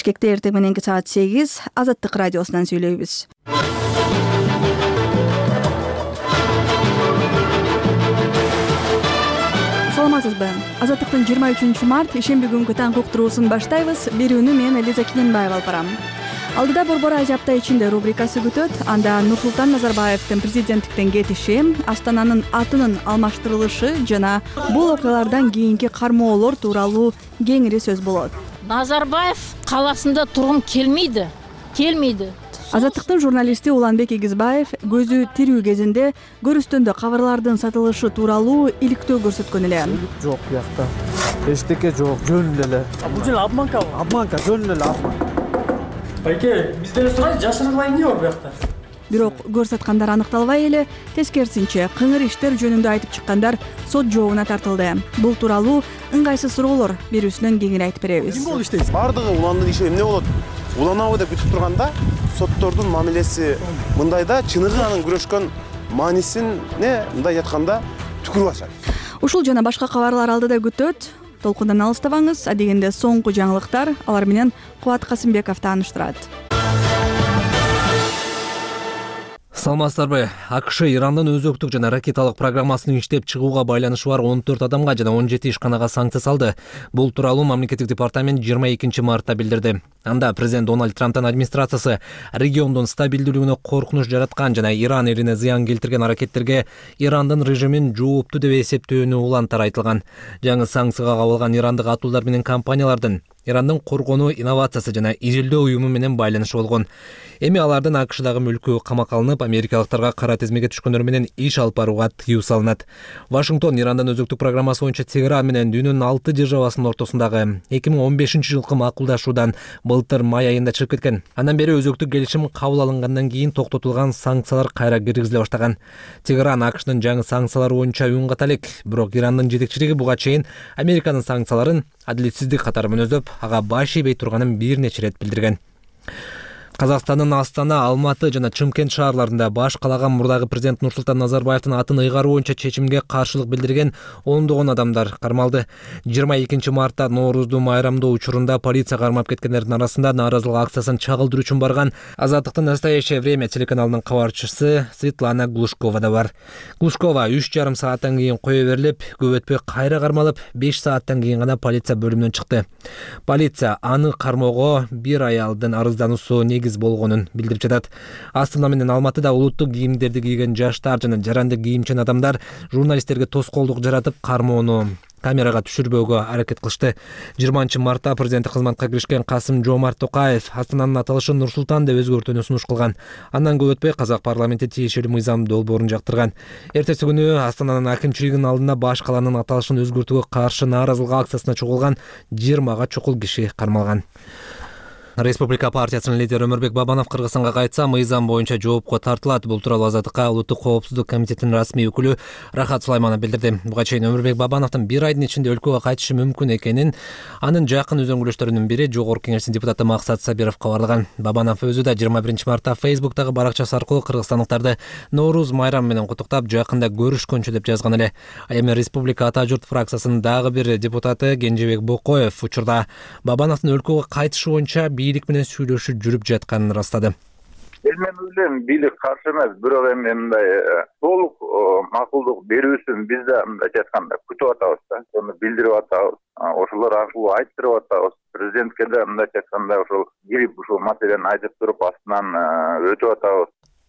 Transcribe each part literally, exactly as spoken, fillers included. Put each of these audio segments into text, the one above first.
Бишкекте эртең мененки саат сегиз Азаттык радиосунан сүйлөйбүз. Саламатсызбы? Азаттыктын жыйырма үчүнчү март ишемби күнгү таң уктуруусун баштайбыз. Берүүнү мен Элиза Киненбаева алып барам. Алдыда борбор ай апта ичинде рубрикасы күтөт. Анда Нурсултан Назарбаевдин президенттиктен кетиши, Астананын атынын алмаштырылышы жана бул окуялардан кийинки кармоолор тууралуу кеңири сөз болот. Назарбаев каласында тургум келмейди. Келмейди. Азаттыктын журналисти Уланбек Игизбаев көзү тирүү кезинде көрүстөндө кабарлардын сатылышы тууралуу иликтөө көрсөткөн эле. Жок, бияқта. Эчтеке жок, жөн эле. Бул жөн обманка. Обманка, жөн эле обман. Байке, бизден сурайт, жашыргыла эмне бар бияқта? Бирок көрсөткөндөр аныкталбай эле, тескерисинче кыңыр иштер жөнүндө айтып чыккандар сот жообуна тартылды. Бул тууралуу ыңгайсыз суроолор берүүсүнөн кеңири айтып беребиз. Ким болуп иштейсиз? Бардыгы уландын иши эмне болот? Уланабы деп күтүп турганда соттордун мамилеси мындайда чыныгы анын күрөшкөн маанисине мындай айтканда түкүрүп ачат. Ушул жана башка кабарлар алдыда күтөт. Толкундан алыстабаңыз. Адегенде соңку жаңылыктар алар менен Кубат Касымбеков тааныштырат. Саламатсыздарбы? АКШ Ирандын өзөктүк жана ракеталык программасын иштеп чыгууга байланышы бар он төрт адамга жана он жети ишканага санкция салды. Бул тууралуу мамлекеттик департамент жыйырма экинчи мартта билдирди. Анда президент Дональд Трамптын администрациясы региондун стабилдүүлүгүнө коркунуч жараткан жана Иран элине зыян келтирген аракеттерге Ирандын режимин жооптуу деп эсептөөнү улантар айтылган. Жаңы санкцияга кабылган ирандык атуулар менен компаниялардын Ирандын коргонуу инновациясы жана изилдөө уюму менен байланышы болгон. Эми алардын АКШдагы мүлкү камакка алынып, америкалыктарга кара тизмеге түшкөндөр менен иш алып барууга тыюу салынат. Вашингтон Ирандын өзөктүк программасы боюнча Тегеран менен дүйнөнүн алты державасынын ортосундагы эки миң он бешинчи жылкы макулдашуудан былтыр май айында чыгып кеткен. Андан бери өзөктүк келишим кабыл алынгандан кийин токтотулган санкциялар кайра киргизиле баштаган. Тегеран АКШдын жаңы санкциялары боюнча үн ката элек, бирок Ирандын жетекчилиги буга чейин Американын санкцияларын адилетсиздик катары мүнөздөп, ага баш ийбей турганын бир нече ирет билдирген. Казакстандын Астана, Алматы жана Чымкент шаарларында баш калаган мурдагы президент Нурсултан Назарбаевдин атын ыйгаруу боюнча чечимге каршылык билдирген ондогон адамдар кармалды. жыйырма экинчи мартта Ноорузду майрамдоо учурунда полиция кармап кеткендердин арасында нааразылык акциясын чагылдыруу үчүн барган Азаттыктын Настоящее время телеканалынын кабарчысы Светлана Глушкова да бар. Глушкова үч жарым сааттан кийин кое берилип, көп өтпөй кайра кармалып, беш сааттан кийин гана полиция бөлүмүнөн чыкты. Полиция аны кармоого бир аялдын арыздануусу негиз болгонун билдирип жатат. Астана менен Алматыда улуттук кийимдерди кийген жаштар жана жаранды кийимчен адамдар журналисттерге тоскоолдук жаратып, кармоону камерага түшүрбөөгө аракет кылышты. жыйырманчы мартта президенттик кызматка киришкен Касым-Жомарт Токаев Астананын аталышын Нурсултан деп өзгөртүүнү сунуш кылган. Андан көп өтпөй казак парламенти тиешелүү мыйзам долбоорун жактырган. Эртеси күнү Астананын акимчилигинин алдында баш каланын аталышын өзгөртүүгө каршы нааразылык акциясына чогулган жыйырмага чукул киши кармалган. Республика партиясынын лидери Өмүрбек Бабанов Кыргызстанга кайтса, мыйзам боюнча жоопко тартылат. Бул тууралуу Азаттыкка улуттук коопсуздук комитетинин расмий өкүлү Рахат Сулайманов билдирди. Буга чейин Өмүрбек Бабановдун бир айдын ичинде өлкөгө кайтышы мүмкүн экенин анын жакын үзөңгүлөштөрүнүн бири Жогорку Кеңештин депутаты Максат Сабиров кабарлаган. Бабанов өзү да жыйырма биринчи мартта Фейсбуктагы баракчасы аркылуу кыргызстандыктарды Нооруз майрамы менен куттуктап, жакында көрүшкөнчү деп жазган эле. Ал эми Республика Ата журт фракциясынын дагы бир депутаты Кенжебек Бокоев учурда Бабановдун өлкөгө кайтышы боюнча бийлик менен сүйлөшүү жүрүп жатканын ырастады. Мен ойлойм, бийлик каршы эмес, бирок эми мындай толук макулдук берүүсүн биз да мындай айтканда күтүп атабыз да. Ону билдирип атабыз. Ошолор аркылуу айттырып атабыз. Президентке да мындай айтканда ошол кирип ушул маселени айтып туруп астынан өтүп атабыз.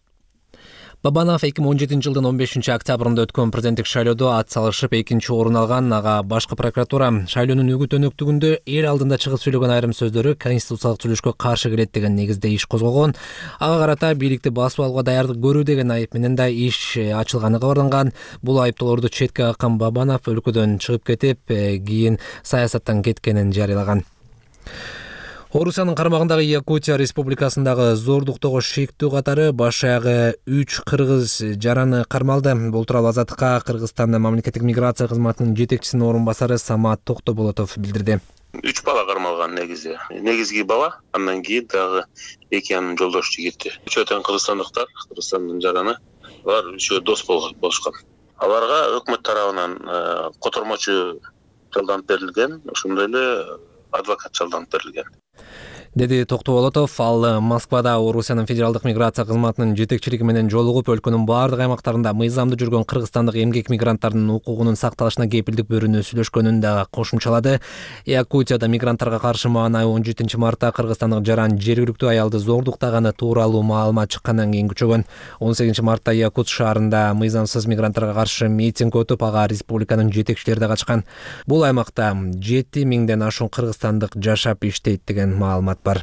Бабанов эки миң он жетинчи жылдын он бешинчи октябрында өткөн президенттик шайлоодо ат салышып экинчи орун алган. Ага башкы прокуратура шайлоонун үгүт өнөктүгүндө эл алдында чыгып сүйлөгөн айрым сөздөрү конституциялык түзүлүшкө каршы келет деген негизде иш козгогон. Ага карата бийликти басып алууга даярдык көрүү деген айып менен да иш ачылганы кабарланган. Бул айыптоолорду четке каккан Бабанов өлкөдөн чыгып кетип, кийин саясаттан кеткенин жарыялаган. Орусиянын карамагындагы Якутия республикасындагы зордуктоого шектүү катары баш аягы үч кыргыз жараны кармалды. Бул тууралуу Азаттыкка Кыргызстандын мамлекеттик миграция кызматынын жетекчисинин орун басары Самат Токтоболотов билдирди. Үч бала кармалган негизи. Негизги бала, андан кийин дагы эки анын жолдош жигити. Үчөө тең кыргызстандыктар, Кыргызстандын жараны. Алар үчөө дос болушкан. Аларга өкмөт тарабынан котормочу жалданып берилген, ошондой эле адвокат жалданып берилген. деди Токтоболотов. Ал Москвада Орусиянын федералдык миграция кызматынын жетекчилиги менен жолугуп, өлкөнүн бардык аймактарында мыйзамдуу жүргөн кыргызстандык эмгек мигранттарынын укугунун сакталышына кепилдик берүүнү сүйлөшкөнүн да кошумчалады. Якутияда мигранттарга каршы маанай он жетинчи мартта кыргызстандык жаран жергиликтүү аялды зордуктаганы тууралуу маалымат чыккандан кийин күчөгөн. он сегизинчи мартта Якут шаарында мыйзамсыз мигранттарга каршы митинг өтүп, ага республиканын жетекчилери да катышкан. Бул аймакта жети миңден ашуун кыргызстандык жашап иштейт деген маалымат бар.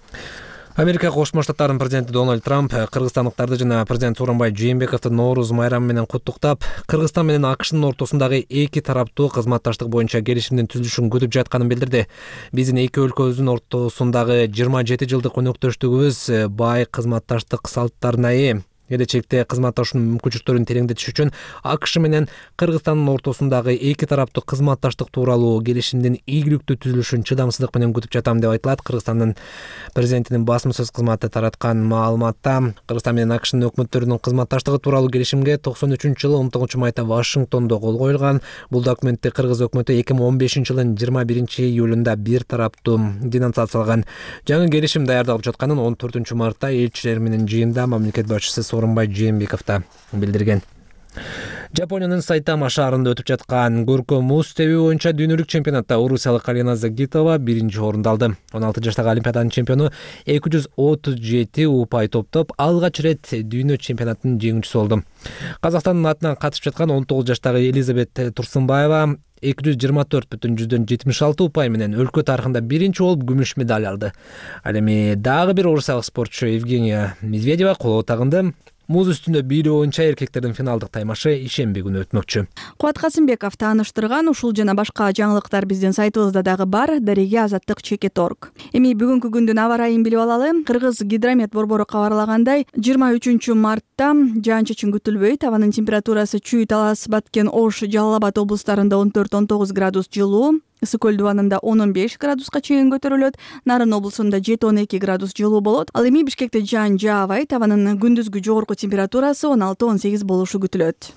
Америка Кошмо Штаттарынын президенти Дональд Трамп кыргызстандыктарды жана президент Сооронбай Жээнбековду Нооруз майрамы менен куттуктап, Кыргызстан менен АКШнын ортосундагы эки тараптуу кызматташтык боюнча келишимдин түзүлүшүн күтүп жатканын билдирди. Биздин эки өлкөбүздүн ортосундагы жыйырма жети жылдык өнөктөштүгүбүз бай кызматташтык салттарына ээ. Келечекте кызматташуунун мүмкүнчүлүктөрүн тереңдетиш үчүн АКШ менен Кыргызстандын ортосундагы эки тараптуу кызматташтык тууралуу келишимдин ийгиликтүү түзүлүшүн чыдамсыздык менен күтүп жатам деп айтылат. Кыргызстандын президентинин басма сөз кызматы тараткан маалыматта Кыргызстан менен АКШнын өкмөттөрүнүн кызматташтыгы тууралуу келишимге токсон үчүнчү жылы он тогузунчу майда Вашингтондо кол коюлган. Бул документти Кыргыз өкмөтү эки миң он бешинчи жылдын жыйырма биринчи июлунда бир тараптуу денонсациялаган. Жаңы келишим даярдалып жатканын он төртүнчү мартта элчилер менен жыйында мамлекет башчысы Сооронбай Жээнбеков да билдирген. Жапониянын Сайтама шаарында өтүп жаткан көркөм муз тебүү боюнча дүйнөлүк чемпионатта орусиялык Алена Загитова биринчи орунду алды. он алты жаштагы олимпиаданын чемпиону эки жүз отуз жети упай топтоп алгач ирет дүйнө чемпионатынын жеңүүчүсү болду. Казакстандын атынан катышып жаткан он тогуз жаштагы Элизабет Турсунбаева эки жүз жыйырма төрт бүтүн жүздөн жетимиш алты упай менен өлкө тарыхында биринчи болуп күмүш медаль алды. Ал эми дагы бир орусиялык спортчу Евгения Медведева коло тагынды. Муз үстүндө бийлөө боюнча эркектердин финалдык таймашы ишемби күнү өтмөкчү. Кубат Касымбеков тааныштырган ушул жана башка жаңылыктар биздин сайтыбызда дагы бар. Дареге азаттык чекит орг. Эми бүгүнкү күндүн аба ырайын билип алалы. Кыргыз гидромет борбору кабарлагандай, жыйырма үчүнчү мартта жаан-чачын күтүлбөйт. Абанын температурасы Чүй, Талас, Баткен, Ош, Жалал Абад облустарында он төрт он тогуз градус жылуу, Ысык көл дубанында он он беш градуска чейин көтөрүлөт. Нарын облусунда жети он эки градус жылуу болот. Ал эми Бишкекте жаан жаабайт. Абанын күндүзгү жогорку температурасы он алты он сегиз болушу күтүлөт.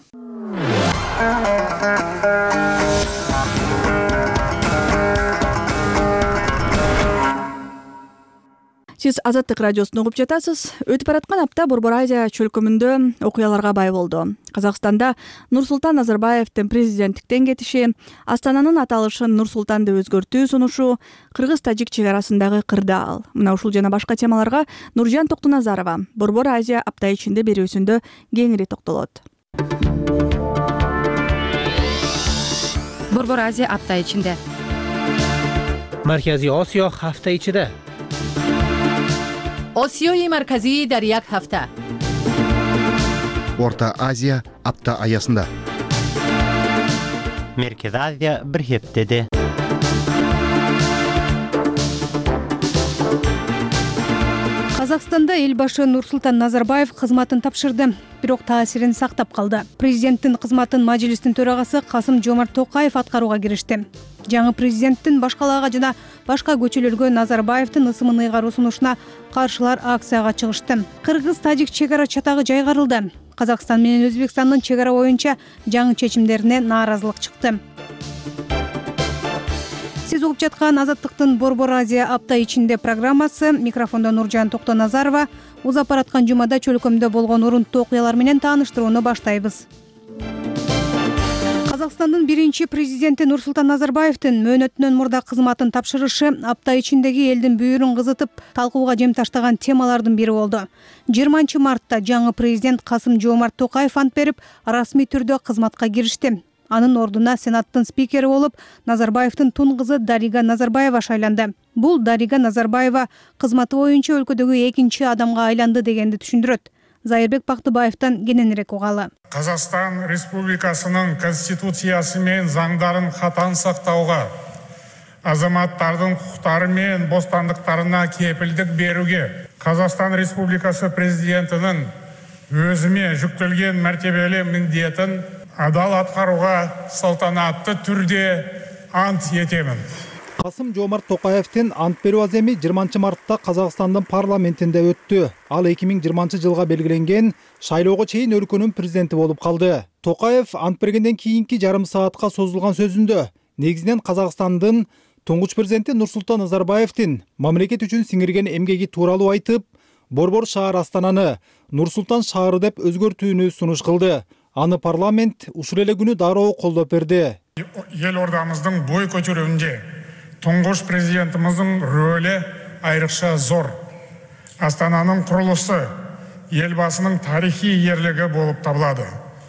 Сиз Азаттык радиосун угуп жатасыз. Өтүп бараткан апта Борбор Азия чөлкөмүндө окуяларга бай болду. Казакстанда Нурсултан Назарбаевдин президенттиктен кетиши, Астананын аталышын Нурсултан деп өзгөртүү сунушу, Кыргыз-Тажик чек арасындагы кырдаал. Мына ушул жана башка темаларга Нуржан Токтоназарова Борбор Азия апта ичинде берүүсүндө кеңири токтолот. Борбор Азия апта ичинде. Маркази Осиё ҳафта ичиде. Осиёи марказии дар як ҳафта. Орта Азия апта аясында. Меркез Азия бир хептеде. Казакстанда эл башы Нурсултан Назарбаев кызматын тапшырды, бирок таасирин сактап калды. Президенттин кызматын Мажилистин төрагасы Касым Жомарт Токаев аткарууга киришти. Жаңы президенттин башкалаага жана башка көчөлөргө Назарбаевдин ысымын ыйгаруу сунушуна каршылар акцияга чыгышты. Кыргыз-Тажик чек ара чатагы жайгарылды. Казакстан менен Өзбекстандын чек ара боюнча жаңы чечимдерине нааразылык чыкты. Сиз угуп жаткан Азаттыктын Борбор Азия апта ичинде программасы. Микрофондо Нуржан Токтоназарова. Узап бараткан жумада чөлкөмдө болгон урунттуу окуялар менен тааныштырууну баштайбыз. Казакстандын биринчи президенти Нурсултан Назарбаевдин мөөнөтүнөн мурда кызматын тапшырышы апта ичиндеги элдин бүйүрүн кызытып, талкууга жем таштаган темалардын бири болду. жыйырманчы мартта жаңы президент Касым Жомарт Токаев ант берип, расмий түрдө кызматка киришти. Анын ордуна Сенаттын спикери болуп, Назарбаевдин тун кызы Дарига Назарбаева шайланды. Бул Дарига Назарбаева кызматы боюнча өлкөдөгү экинчи адамга айланды дегенди түшүндүрөт. Зайырбек Бактыбаевден кененирээк угалы. Казакстан Республикасынын конституциясы менен заңдарын катаң сактауга, азаматтардын укуктары менен бостандыктарына кепилдик берүүгө, Казакстан Республикасы президентинин өзүмө жүктөлгөн мәртебелүү міндетін адал аткарууга салтанатты түрдө ант этемин. Касым Жомарт Токаевдин ант берүү аземи жыйырманчы мартта Казакстандын парламентинде өттү. Ал эки миң жыйырманчы жылга белгиленген шайлоого чейин өлкөнүн президенти болуп калды. Токаев ант бергенден кийинки жарым саатка созулган сөзүндө негизинен Казакстандын Туңгуч президенти Нурсултан Назарбаевдин мамлекет үчүн сиңирген эмгеги тууралуу айтып, Борбор шаар Астананы Нурсултан шаары деп өзгөртүүнү сунуш кылды. Аны парламент ушул эле күнү дароо колдоп берди. Ел ордамыздың бой көтерүүндө тұңғыш президентіміздің рөлі айрықша зор. Астананың құрылысы елбасының тарихи ерлігі болып табылады.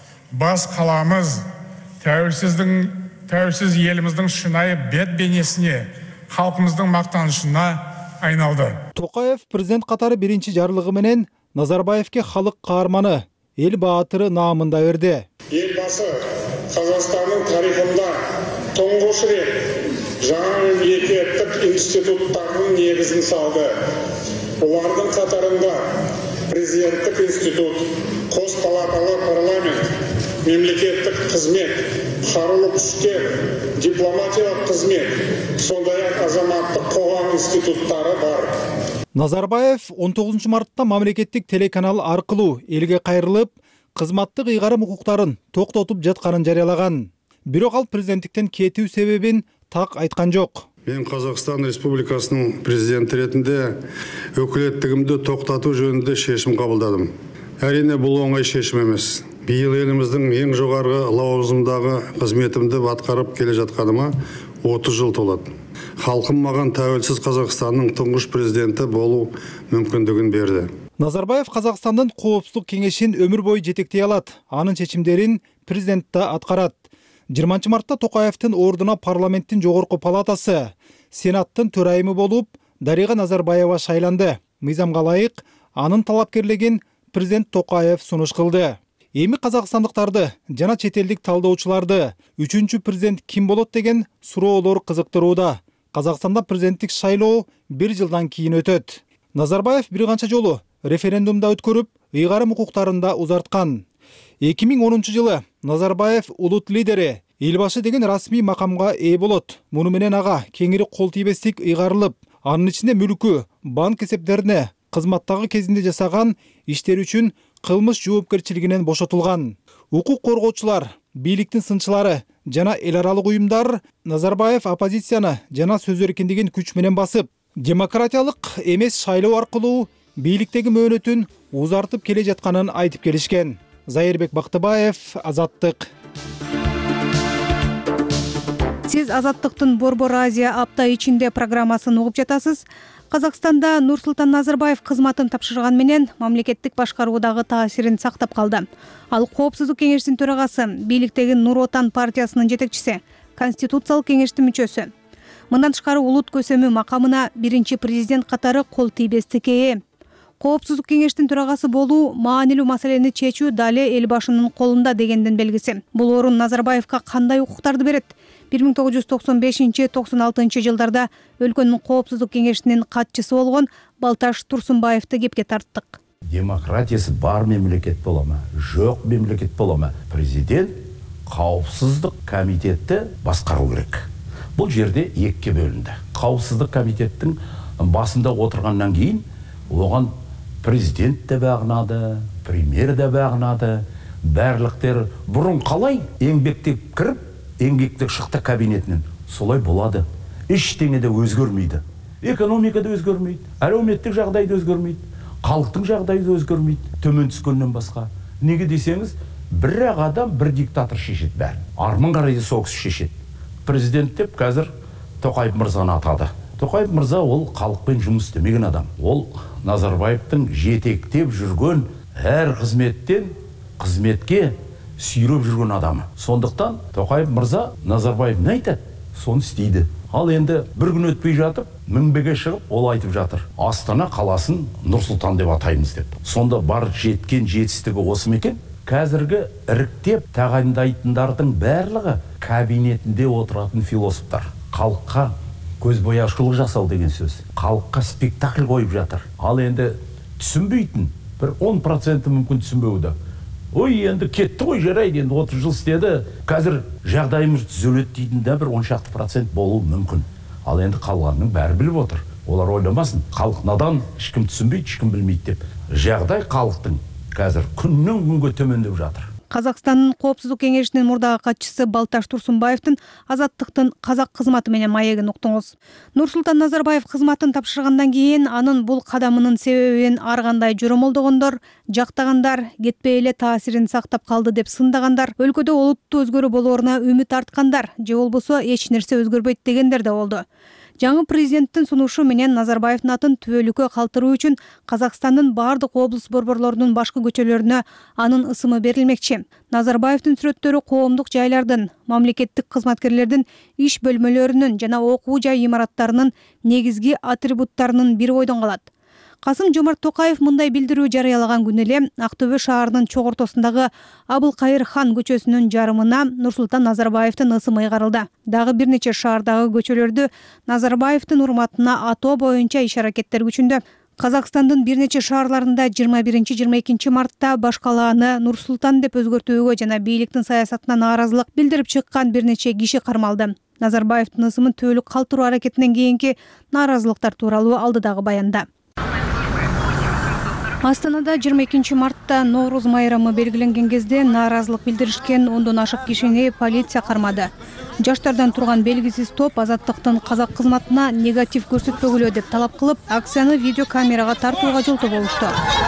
Бас қаламыз тәуелсіздің тәуелсіз еліміздің шынайы бет бейнесіне, халқымыздың мақтанышына айналды. Токаев президент катары биринчи жарлыгы менен Назарбаевке халық каарманы, эл баатыры наамында берди. Елбасы Қазақстанның тарихында тұңғыш рет жаңа мемлекеттік институттардың негізін салды. Олардың қатарында президенттік институт, қос палаталы парламент, мемлекеттік қызмет, қарулы күштер, дипломатиялық қызмет, сондай-ақ азаматтық қоғам институттары бар. Назарбаев он тогузунчу мартта мамлекеттик телеканал аркылуу элге кайрылып, кызматтык ыйгарым укуктарын токтотуп жатканын жарыялаган. Бирок ал президенттиктен кетүү себебин так айткан жок. Мен Қазақстан Республикасының президенті ретінде өкілеттігімді тоқтату жөнінде шешім қабылдадым. Әрине бұл оңай шешім емес. Биыл еліміздің ең жоғарғы лауазымдағы қызметімді атқарып келе жатқаныма отыз жыл толады. Халқым маған тәуелсіз Қазақстанның тұңғыш президенті болу мүмкіндігін берді. Назарбаев Қазақстандын коопсуздук кеңешин өмүр бою жетектей алат. Анын чечимдерин президент да аткарат. жыйырманчы мартта Токаевдин ордуна парламенттин жогорку палатасы, сенаттын төрайымы болуп, Дарига Назарбаева шайланды. Мыйзамга ылайык анын талапкерлигин президент Токаев сунуш кылды. Эми казакстандыктарды жана чет элдик талдоочуларды үчүнчү президент ким болот деген суроолор кызыктырууда. Казакстанда президенттик шайлоо бир жылдан кийин өтөт. Назарбаев бир канча жолу референдумда өткөрүп, ыйгарым укуктарында узарткан. эки миң онунчу жылы Назарбаев улут лидери, элбашы деген расмий макамга ээ болот. Муну менен ага кеңири кол тийбестик ыйгарылып, анын ичинде мүлкү, банк эсептерине, кызматтагы кезинде жасаган иштер үчүн кылмыш жоопкерчилигинен бошотулган. Укук коргоочулар, бийликтин сынчылары жана эл аралык уюмдар Назарбаев оппозицияны жана сөз эркиндигин күч менен басып, демократиялык эмес шайлоо аркылуу бийликтеги мөөнөтүн узартып келе жатканын айтып келишкен. Зайырбек Бактыбаев, Азаттык. Сиз Азаттыктын Борбор Азия апта ичинде программасын угуп жатасыз. Казакстанда Нурсултан Назарбаев кызматын тапшырган менен мамлекеттик башкаруудагы таасирин сактап калды. Ал Коопсуздук кеңешинин төрагасы, бийликтеги Нур Отан партиясынын жетекчиси, Конституциялык кеңештин мүчөсү. Мындан тышкары улут көсөмү макамына биринчи президент катары кол тийбестикке ээ. Коопсуздук кеңештин төрагасы болуу маанилүү маселени чечүү дале эл башынын колунда дегендин белгиси. Бул орун Назарбаевка кандай укуктарды берет? бир миң тогуз жүз токсон бешинчи — токсон алтынчы жылдарда өлкөнүн коопсуздук кеңешинин катчысы болгон Балташ Турсунбаевди кепке тарттык. Демократиясы бар мемлекет бола ма, жок мемлекет бола ма, президент коопсуздук комитетти баскаруу керек. Бул жерде экиге бөлүндү. Коопсуздук комитеттин басында отургандан кийин оган президент де багынады, премьер де багынады, барлыктер бурун калай эмгектеп кирип, эмгектеп шыкты кабинетинен, солай болады. Эчтеңе де өзгөрмөйдү. Экономика да өзгөрмөйт, әлеуметтик жагдай да өзгөрмөйт, калктын жагдайы да өзгөрмөйт, төмөн түскөндөн башка. Неге десеңиз, бир адам бир диктатор шешет бәрін. Арман карайды сол киши шешет. Президент деп қазір Токаев мырзаны атады. Токаев мырза ол халықпен жұмыс істемеген адам. Ол Назарбаевтың жетектеп жүрген әр қызметтен қызметке сүйреп жүрген адамы. Сондықтан Токаев мырза Назарбаев не айтады, соны істейді. Ал енді бір күн өтпей жатып, мінбеге шығып, ол айтып жатыр. Астана қаласын Нұрсұлтан деп атаймыз деп. Сонда бар жеткен жетістігі осы мекен. Қазіргі іріктеп тағайындайтындардың барлығы кабинетінде отыратын философтар. Халыққа көзбояушылық жасау деген сөз. Халыққа спектакль қойып жатыр. Ал енді түсінбейтін, бір он проценті мүмкін түсінбеуді. Ой, енді кетті ғой, жарайды, енді отыз жыл істеді, қазір жағдайымыз түзеледі дейтін де бір он шақты процент болуы мүмкін. Ал енді қалғанның бәрі біліп отыр. Олар ойламасын, халық надан, ешкім түсінбейді, ешкім білмейді деп. Жағдай халықтың қазір күннен күнге төмендеп жатыр. Казакстандын Коопсуздук кеңешинин мурдагы катчысы Балташ Турсунбаевдин Азаттыктын казак кызматы менен маегин уктуңуз. Нурсултан Назарбаев кызматын тапшыргандан кийин анын бул кадамынын себебин ар кандай жоромолдогондор, жактагандар, кетпей эле таасирин сактап калды деп сындагандар, өлкөдө олуттуу өзгөрүү болооруна үмүт арткандар, же болбосо эч нерсе өзгөрбөйт дегендер да болду. Жаңы президенттин сунушу менен Назарбаевдин атын түбөлүккө калтыруу үчүн Казакстандын бардык облус борборлорунун башкы көчөлөрүнө анын ысымы берилмекчи. Назарбаевдин сүрөттөрү коомдук жайлардын, мамлекеттик кызматкерлердин иш бөлмөлөрүнүн жана окуу жай имараттарынын негизги атрибуттарынын бири бойдон калат. Касым-Жомарт Токаев мындай билдирүү жарыялаган күнү эле Актөбө шаарынын чок ортосундагы Абылкайыр хан көчөсүнүн жарымына Нурсултан Назарбаевдин ысымы ыйгарылды. Дагы бир нече шаардагы көчөлөрдү Назарбаевдин урматына атоо боюнча иш-аракеттер күчүндө. Казакстандын бир нече шаарларында жыйырма биринчи жыйырма экинчи мартта баш калааны Нурсултан деп өзгөртүүгө жана бийликтин саясатына нааразылык билдирип чыккан бир нече киши кармалды. Назарбаевдин ысымын түбөлүк калтыруу аракетинен кийинки нааразылыктар тууралуу алдыдагы баянда. Астанада жыйырма экинчи мартта Норуз майрамы белгиленген кезде нааразылык билдиришкен ондон ашык кишини полиция кармады. Жаштардан турган белгисиз топ Азаттыктын казак кызматына негатив көрсөтпөгүлө деп талап кылып, акцияны видеокамерага тартууга жолтоо болушту.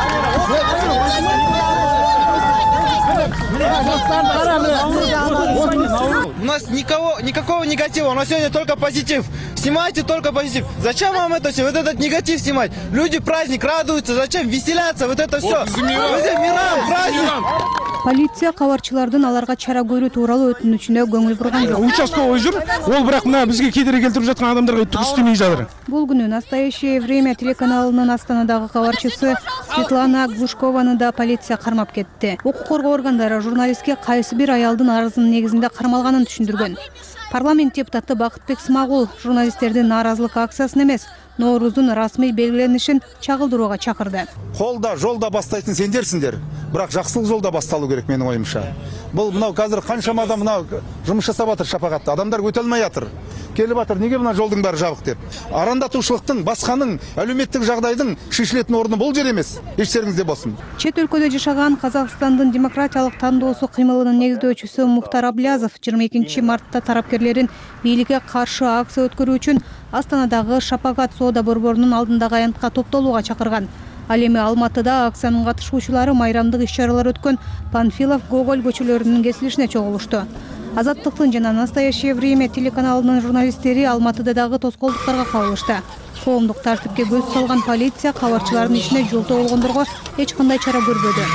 У нас никого, никакого негатива, у нас сегодня только позитив. Снимайте только позитив. Зачем вам это все? Вот этот негатив снимать. Люди праздник радуются, зачем веселяться? Вот это все. Мирам, праздник. Полиция кабарчылардын аларга чара көрүү тууралуу өтүнүчүнө көңүл бурган жок. Участковый жүр, ол бирок мына бизге кедерги келтирип жаткан адамдарга түк иштемей жатыр. Бул күнү «Настоящее время» телеканалынын Астанадагы кабарчысы Светлана Глушкованы да полиция кармап кетти. Укук коргоо органдары журналистке кайсы бир аялдын арызынын негизинде кармалганын түшүндүргөн. Парламент депутаты Бакытбек Смагул журналисттердин нааразылык акциясын эмес, Норуздун расмий белгиленишин чагылдырууга чакырды. Колда, жолда бастайтын сендерсиңдер, бирок жакшылык жолда басталуу керек менин оюмча. Бул мынау азыр канчама адам мынау жумуш жасап атыр шапагатта. Адамдар өтө алмай атыр. Келип атыр, неге мына жолдун баары жабык деп. Арандатуучулуктун, басканын, әлеуметтик жагдайдын шишилетін орны бул жер эмес. Эчтериңизде болсун. Чет өлкөдө жашаган Казакстандын демократиялык тандоосу кыймылынын негиздөөчүсү Мухтар Аблязов жыйырма экинчи мартта тарапкерлерин бийликке каршы акция өткөрүү үчүн Астанадагы Шапагат соода борборунун алдындагы аянтка топтолууга чакырган. Ал эми Алматыда акциянын катышуучулары майрамдык иш-чаралар өткөн Панфилов, Гоголь көчөлөрүнүн кесилишине чогулушту. Азаттыктын жана «Настоящее время» телеканалынын журналисттери Алматыда дагы тоскоолдуктарга кабылышты. Коомдук тартипке көз салган полиция кабарчылардын ишине жолтоо болгондорго эч кандай чара көрбөдү.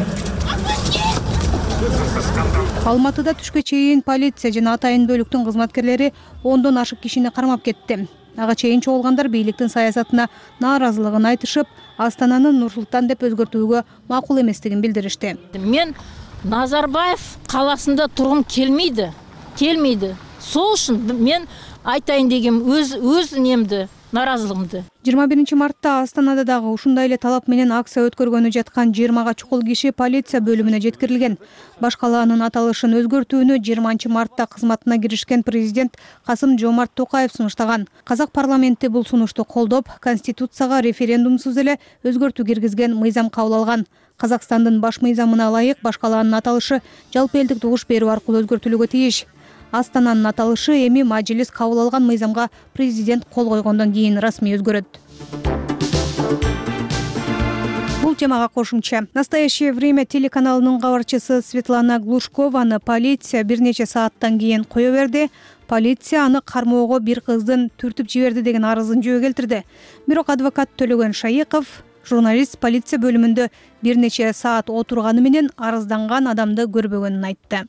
Алматыда түшкө чейин полиция жана атайын бөлүктүн кызматкерлери ондон ашык кишини кармап кетти. Ага чейин чогулгандар бийликтин саясатына нааразылыгын айтышып, Астананы Нурсултан деп өзгөртүүгө макул эместигин билдиришти. Мен Назарбаев каласында тургум келмейди, келмейди. Сол үчүн мен айтайын дегем өз өз немди, нааразылыгымды. жыйырма биринчи мартта Астанада дагы ушундай эле талап менен акция өткөргөнү жаткан жыйырмага чукул киши полиция бөлүмүнө жеткирилген. Баш калаанын аталышын өзгөртүүнү жыйырманчы мартта кызматына киришкен президент Касым-Жомарт Токаев сунуштаган. Казак парламенти бул сунушту колдоп, конституцияга референдумсуз эле өзгөртүү киргизген мыйзам кабыл алган. Казакстандын баш мыйзамына ылайык баш калаанын аталышы жалпы элдик дугуш берүү аркылуу өзгөртүлүүгө тийиш. Астананын аталышы эми мажлис кабыл алган мыйзамга президент кол койгондон кийин расмий өзгөрөт. Бул темага кошумча «Настоящее время» телеканалынын кабарчысы Светлана Глушкованы полиция бир нече сааттан кийин кое берди. Полиция аны кармоого бир кыздын түртүп жиберди деген арызын жөө келтирди. Бирок адвокат Төлөгөн Шайыков журналист полиция бөлүмүндө бир нече саат отурганы менен арызданган адамды көрбөгөнүн айтты.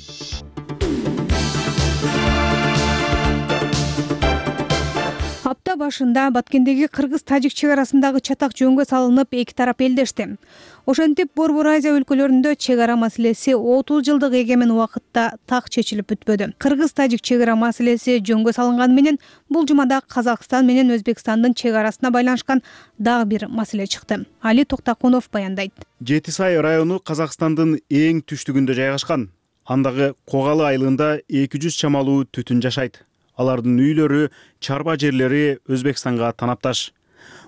Апта башында Баткендеги кыргыз-тажик чек арасындагы чатак жөнгө салынып, эки тарап элдешти. Ошентип, Борбор Азия өлкөлөрүндө чек ара маселеси отуз жылдык эгемен убакытта так чечилип бүтпөдү. Кыргыз-тажик чек ара маселеси жөнгө салынганы менен бул жумада Казакстан менен Өзбекстандын чек арасына байланышкан дагы бир маселе чыкты. Али Токтакунов баяндайт. Жети Сай району Казакстандын эң түштүгүндө жайгашкан. Андагы Когалы айылында эки жүз чамалуу түтүн жашайт. Алардын үйлөрү, чарба жерлери Өзбекстанга танапташ.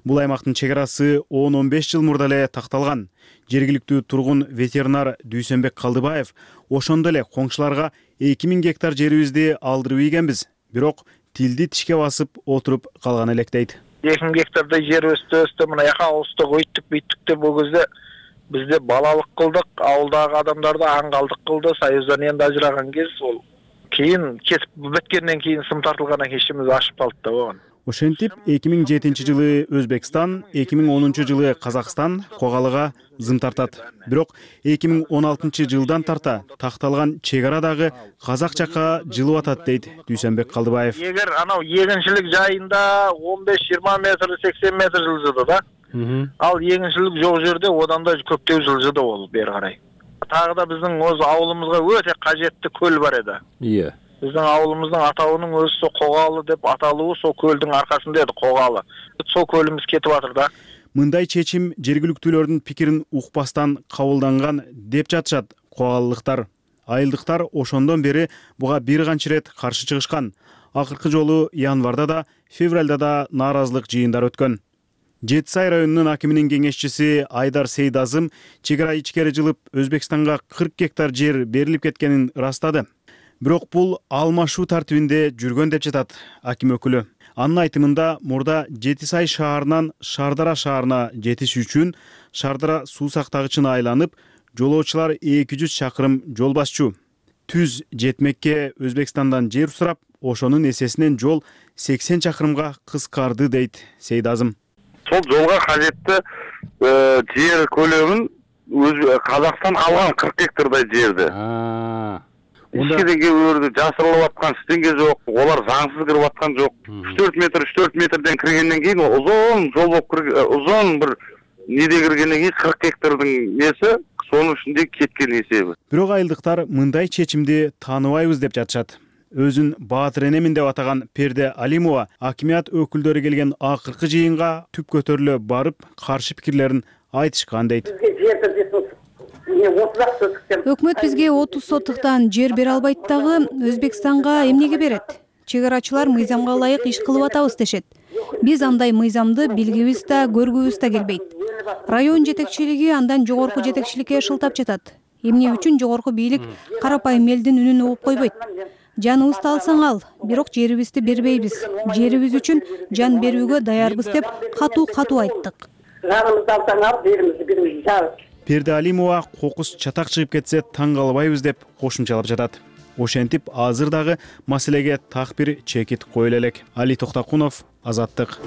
Бул аймактын чек арасы он он беш жыл мурда эле такталган. Жергиликтүү тургун ветеринар Дүйсөнбек Калдыбаев ошондо эле коңшуларга эки миң гектар жерибизди алдырып ийгенбиз, бирок тилди тишке басып отуруп калган элек дейт. эки миң гектардай жер өстү өстү мына яка ауыстык өйттүк бүйттүк деп бул кезде бизде балалык кылдык, ауылдагы адамдарды аңгалдык кылды, союздан энди ажыраган кез ол кийин кесип бүткөндөн кийин сым тартылгандан кийин ишimiz ашып калды да болгон. Ошентип эки миң жетинчи жылы Өзбекстан, эки миң онунчу жылы Казакстан когалыга зым тартат. Бирок эки миң он алтынчы жылдан тарта такталган чек ара дагы Казак жакка жылып атат дейт Дүйсөнбек Калдыбаев. Эгер анау эгинчилик жайында он беш жыйырма метр, сексен метр жылжыды да. Ал эгинчилик жок жерде одан да көптөй жылжыды ол бери карай. Тагы да биздин өз ауылыбызга өтө кажеттүү көл бар эди. Иә. Биздин ауылыбыздын атауынын өзү со Когалы деп аталуу со көлдүн аркасында эди, Когалы. Со көлүбүз кетип атыр да. Мындай чечим жергиликтүүлөрдүн пикирин укпастан кабылданган деп жатышат когалылыктар. Айылдыктар ошондон бери буга бир канча ирет каршы чыгышкан. Акыркы жолу январда да, февралда да нааразылык жыйындар өткөн. Жети Сай районунун акиминин кеңешчиси Айдар Сейдазым чек ара ичкери жылып Өзбекстанга кырк гектар жер берилип кеткенин ырастады. Бирок бул алмашуу тартибинде жүргөн деп жатат аким өкүлү. Анын айтымында мурда Жети Сай шаарынан Шардара шаарына жетиш үчүн Шардара суу сактагычын айланып, жолоочулар эки жүз чакырым жол басчу. Түз жетмекке Өзбекстандан жер сурап, ошонун эсесинен жол сексен чакырымга кыскарды дейт Сейдазым. Сол жолга кажетті жер көлөмүн Казакстан алган кырк гектардай жерди. Ичкидеги өрдү жасырылып аткан ештеңе жок, олар заңсыз кирип аткан жок. үч төрт метр, үч төрт метрден киргенден кийин узун жол болуп узун бир неде киргенден кийин кырк гектардын несі сонун ичинде кеткен эсеби. Бирок айылдыктар мындай чечимди тааныбайбыз деп жатышат. Өзүн баатыр энемин деп атаган Перде Алимова акимият өкүлдөрү келген акыркы жыйынга түп көтөрүлө барып, каршы пикирлерин айтышкан дейт. Өкмөт бизге отуз сотуктан жер бере албайт дагы, Өзбекстанга эмнеге берет? Чек арачылар мыйзамга ылайык иш кылып атабыз дешет. Биз андай мыйзамды билгибиз да, көргүбүз да келбейт. Район жетекчилиги андан жогорку жетекчиликке шылтап жатат. Эмне үчүн жогорку бийлик карапайым элдин үнүн угуп койбойт? Жаныбызды алсаң ал, бирок жерибизди бербейбиз. Жерибиз үчүн жан берүүгө даярбыз деп катуу-катуу айттык. Жаныбызды алсаң ал, жерибизди бербейбиз. Перде Алимова кокус чатак чыгып кетсе таң калбайбыз деп кошумчалап жатат. Ошентип азыр дагы маселеге так бир чекит коюла элек. Али Токтакунов, Азаттык.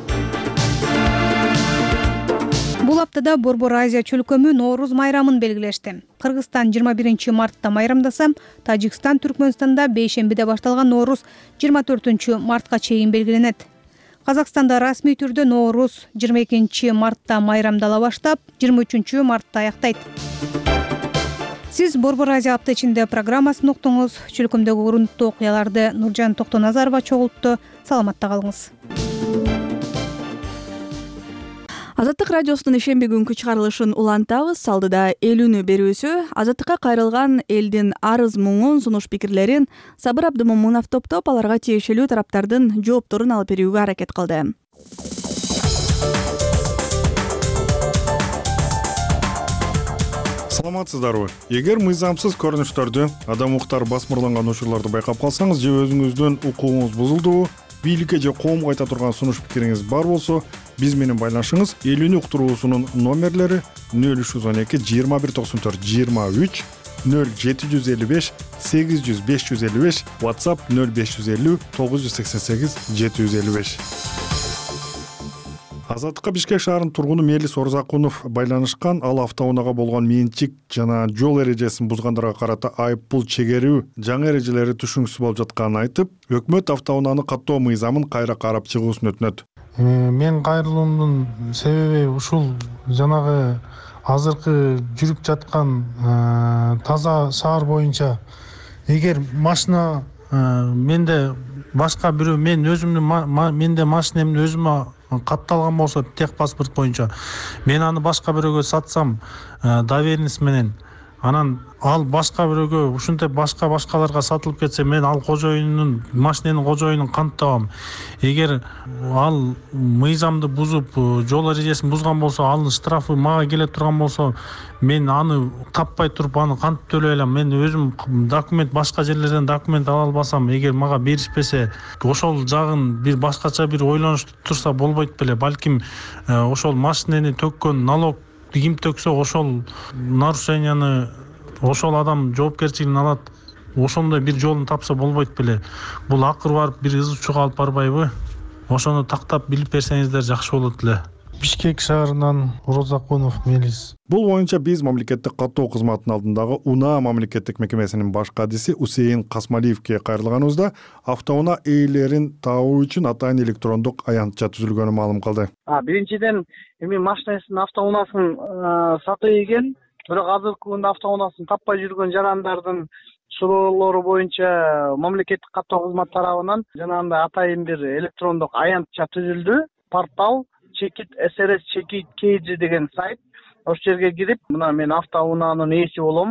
Бул аптада Борбор Азия чөлкөмү Норуз майрамын белгилешти. Кыргызстан жыйырма биринчи мартта майрамдаса, Тажикстан Түркмөнстанда бейшембиде башталган Норуз жыйырма төртүнчү мартка чейин белгиленет. Казакстанда расмий түрдө Норуз жыйырма экинчи мартта майрамдала баштап, жыйырма үчүнчү мартта аяктайт. Сиз Борбор Азия апта ичинде программасын уктуңуз. Чөлкөмдөгү урунттуу окуяларды Нуржан Токтоназарова чогултту. Саламатта калыңыз. Азаттык радиосунун ишемби күнкү чыгарылышын улантабыз. Алдыда элүүнү берүүсү, Азаттыкка кайрылган элдин арыз муңун, сунуш пикирлерин Сабыр Абдымомунов топтоп, аларга тиешелүү тараптардын жоопторун алып берүүгө аракет кылды. Саламатсыздарбы? Эгер мыйзамсыз көрүнүштөрдү, адам укуктары басмырланган учурларды байкап калсаңыз же өзүңүздүн укугуңуз бузулдубу, бийликке же коомго айта турган сунуш пикириңиз бар болсо, биз менен байланышыңыз. Элүүнү уктуруусунун номерлери нөл үч жүз он эки жыйырма бир токсон төрт жыйырма үч, нөл жети жүз элүү беш сегиз жүз беш жүз элүү беш, WhatsApp нөл беш жүз элүү тогуз жүз сексен сегиз жети жүз элүү беш. Азаттыкка Бишкек шаарынын тургуну Мелис Орзакунов байланышкан. Ал автоунаага болгон менчик жана жол эрежесин бузгандарга карата айып пул чегерүү жаңы эрежелери түшүнүксүз болуп жатканын айтып, өкмөт автоунааны каттоо мыйзамын кайра карап чыгуусун өтүнөт. Мен кайрылуумдун себеби ушул жанагы азыркы жүрүп жаткан таза шаар боюнча эгер машина менде башка бирөө мен өзүмдүн менде машинемди өзүмө катталган болсо тех паспорт боюнча мен аны башка бирөөгө сатсам доверенность менен анан ал башка бирөөгө ушинтип башка башкаларга сатылып кетсе, мен ал кожоюнун, машиненин кожоюнун кантип табам? Эгер ал мыйзамды бузуп, жол эрежесин бузган болсо, анын штрафы мага келе турган болсо, мен аны таппай туруп аны кантип төлөй алам? Мен өзүм документ, башка жерлерден документ ала албасам, эгер мага беришпесе, ошол жагын бир башкача бир ойлонуш турса болбойт беле? Балким ошол машинени төккөн налог ким төксө, ошол нарушенияны ошол адам жоопкерчилигин алат. Ошондой бир жолун тапса болбойт беле? Бул акыр барып бир ыз учууга алып барбайбы? Ошону тактап билип берсеңиздер жакшы болот эле. Бишкек шаарынан Розакунов Мелис. Бул боюнча биз мамлекеттик каттоо кызматынын алдындагы УНА мамлекеттик мекемесинин баш кадиси Усейин Касмалиевке кайрылганыбызда автоунаа ээлерин табуу үчүн атайын электрондук аянтча түзүлгөнү маалым кылды. Биринчиден эми машинасынын автоунаасын сатып ийген, бирок азыркы күндө автоунаасын таппай жүргөн жарандардын суроолору боюнча мамлекеттик каттоо кызмат тарабынан жанагындай атайын бир электрондук аянтча түзүлдү. Портал Чекит эс эр эс Чекит кей джи деген сайт. Ошол жерге кирип, мына мен автоунаанын ээси болом.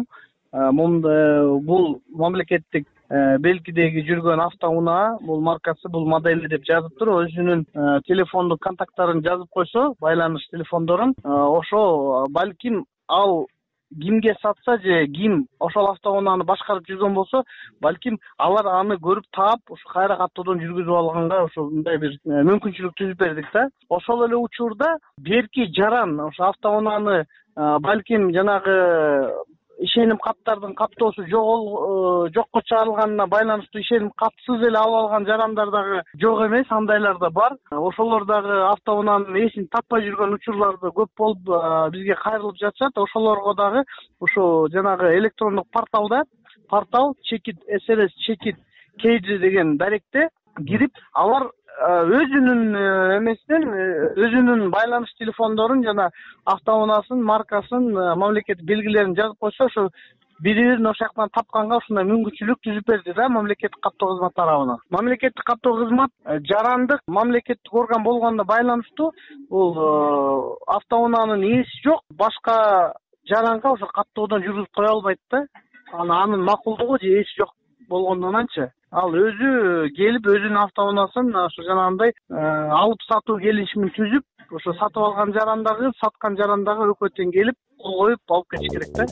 Бул мамлекеттик белгидеги жүргөн автоунаа, бул маркасы, бул модели деп жазыптыр. Өзүнүн телефондук контакттарын жазып койсо, байланыш телефондорун, ошо балким ал кимге сатса же ким ошол автоунааны башкарып жүргөн болсо, балким алар аны көрүп таап, ушу кайра каттоодон жүргүзүп алганга ошондой бир мүмкүнчүлүк түзүп бердик да. Ошол эле учурда берки жаран ошо автоунааны балким жанагы ишеним каттардын каптоосу жокко чыгарылганына байланыштуу ишеним катсыз эле алып алган жарандар дагы жок эмес, андайлар да бар. Ошолор дагы автоунаанын ээсин таппай жүргөн учурларды көп болуп бизге кайрылып жатышат. Ошолорго дагы ушу жанагы электрондук порталда, портал Чекит эс эр эс Чекит кей джи деген даректе кирип, алар өзүнүн эмесинен, өзүнүн байланыш телефондорун жана автоунаасын, маркасын, мамлекет белгилерин жазып койсо, ошо бири-бирин ошол жактан тапканга ушундай мүмкүнчүлүк түзүп берди да мамлекеттик каттоо кызмат тарабынан. Мамлекеттик каттоо кызмат жарандык мамлекеттик орган болгонуна байланыштуу бул автоунаанын ээси жок, башка жаранга ошо каттоодон жүргүзүп кое албайт да. Анын макулдугу же ээси жок болгондон анчы. Ал өзү келип өзүнүн автоунаасын ошо жанагындай алып сатуу келишимин түзүп, ошо сатып алган жарандагы, саткан жарандагы өкмөттөн келип кол коюп алып кетиш керек да.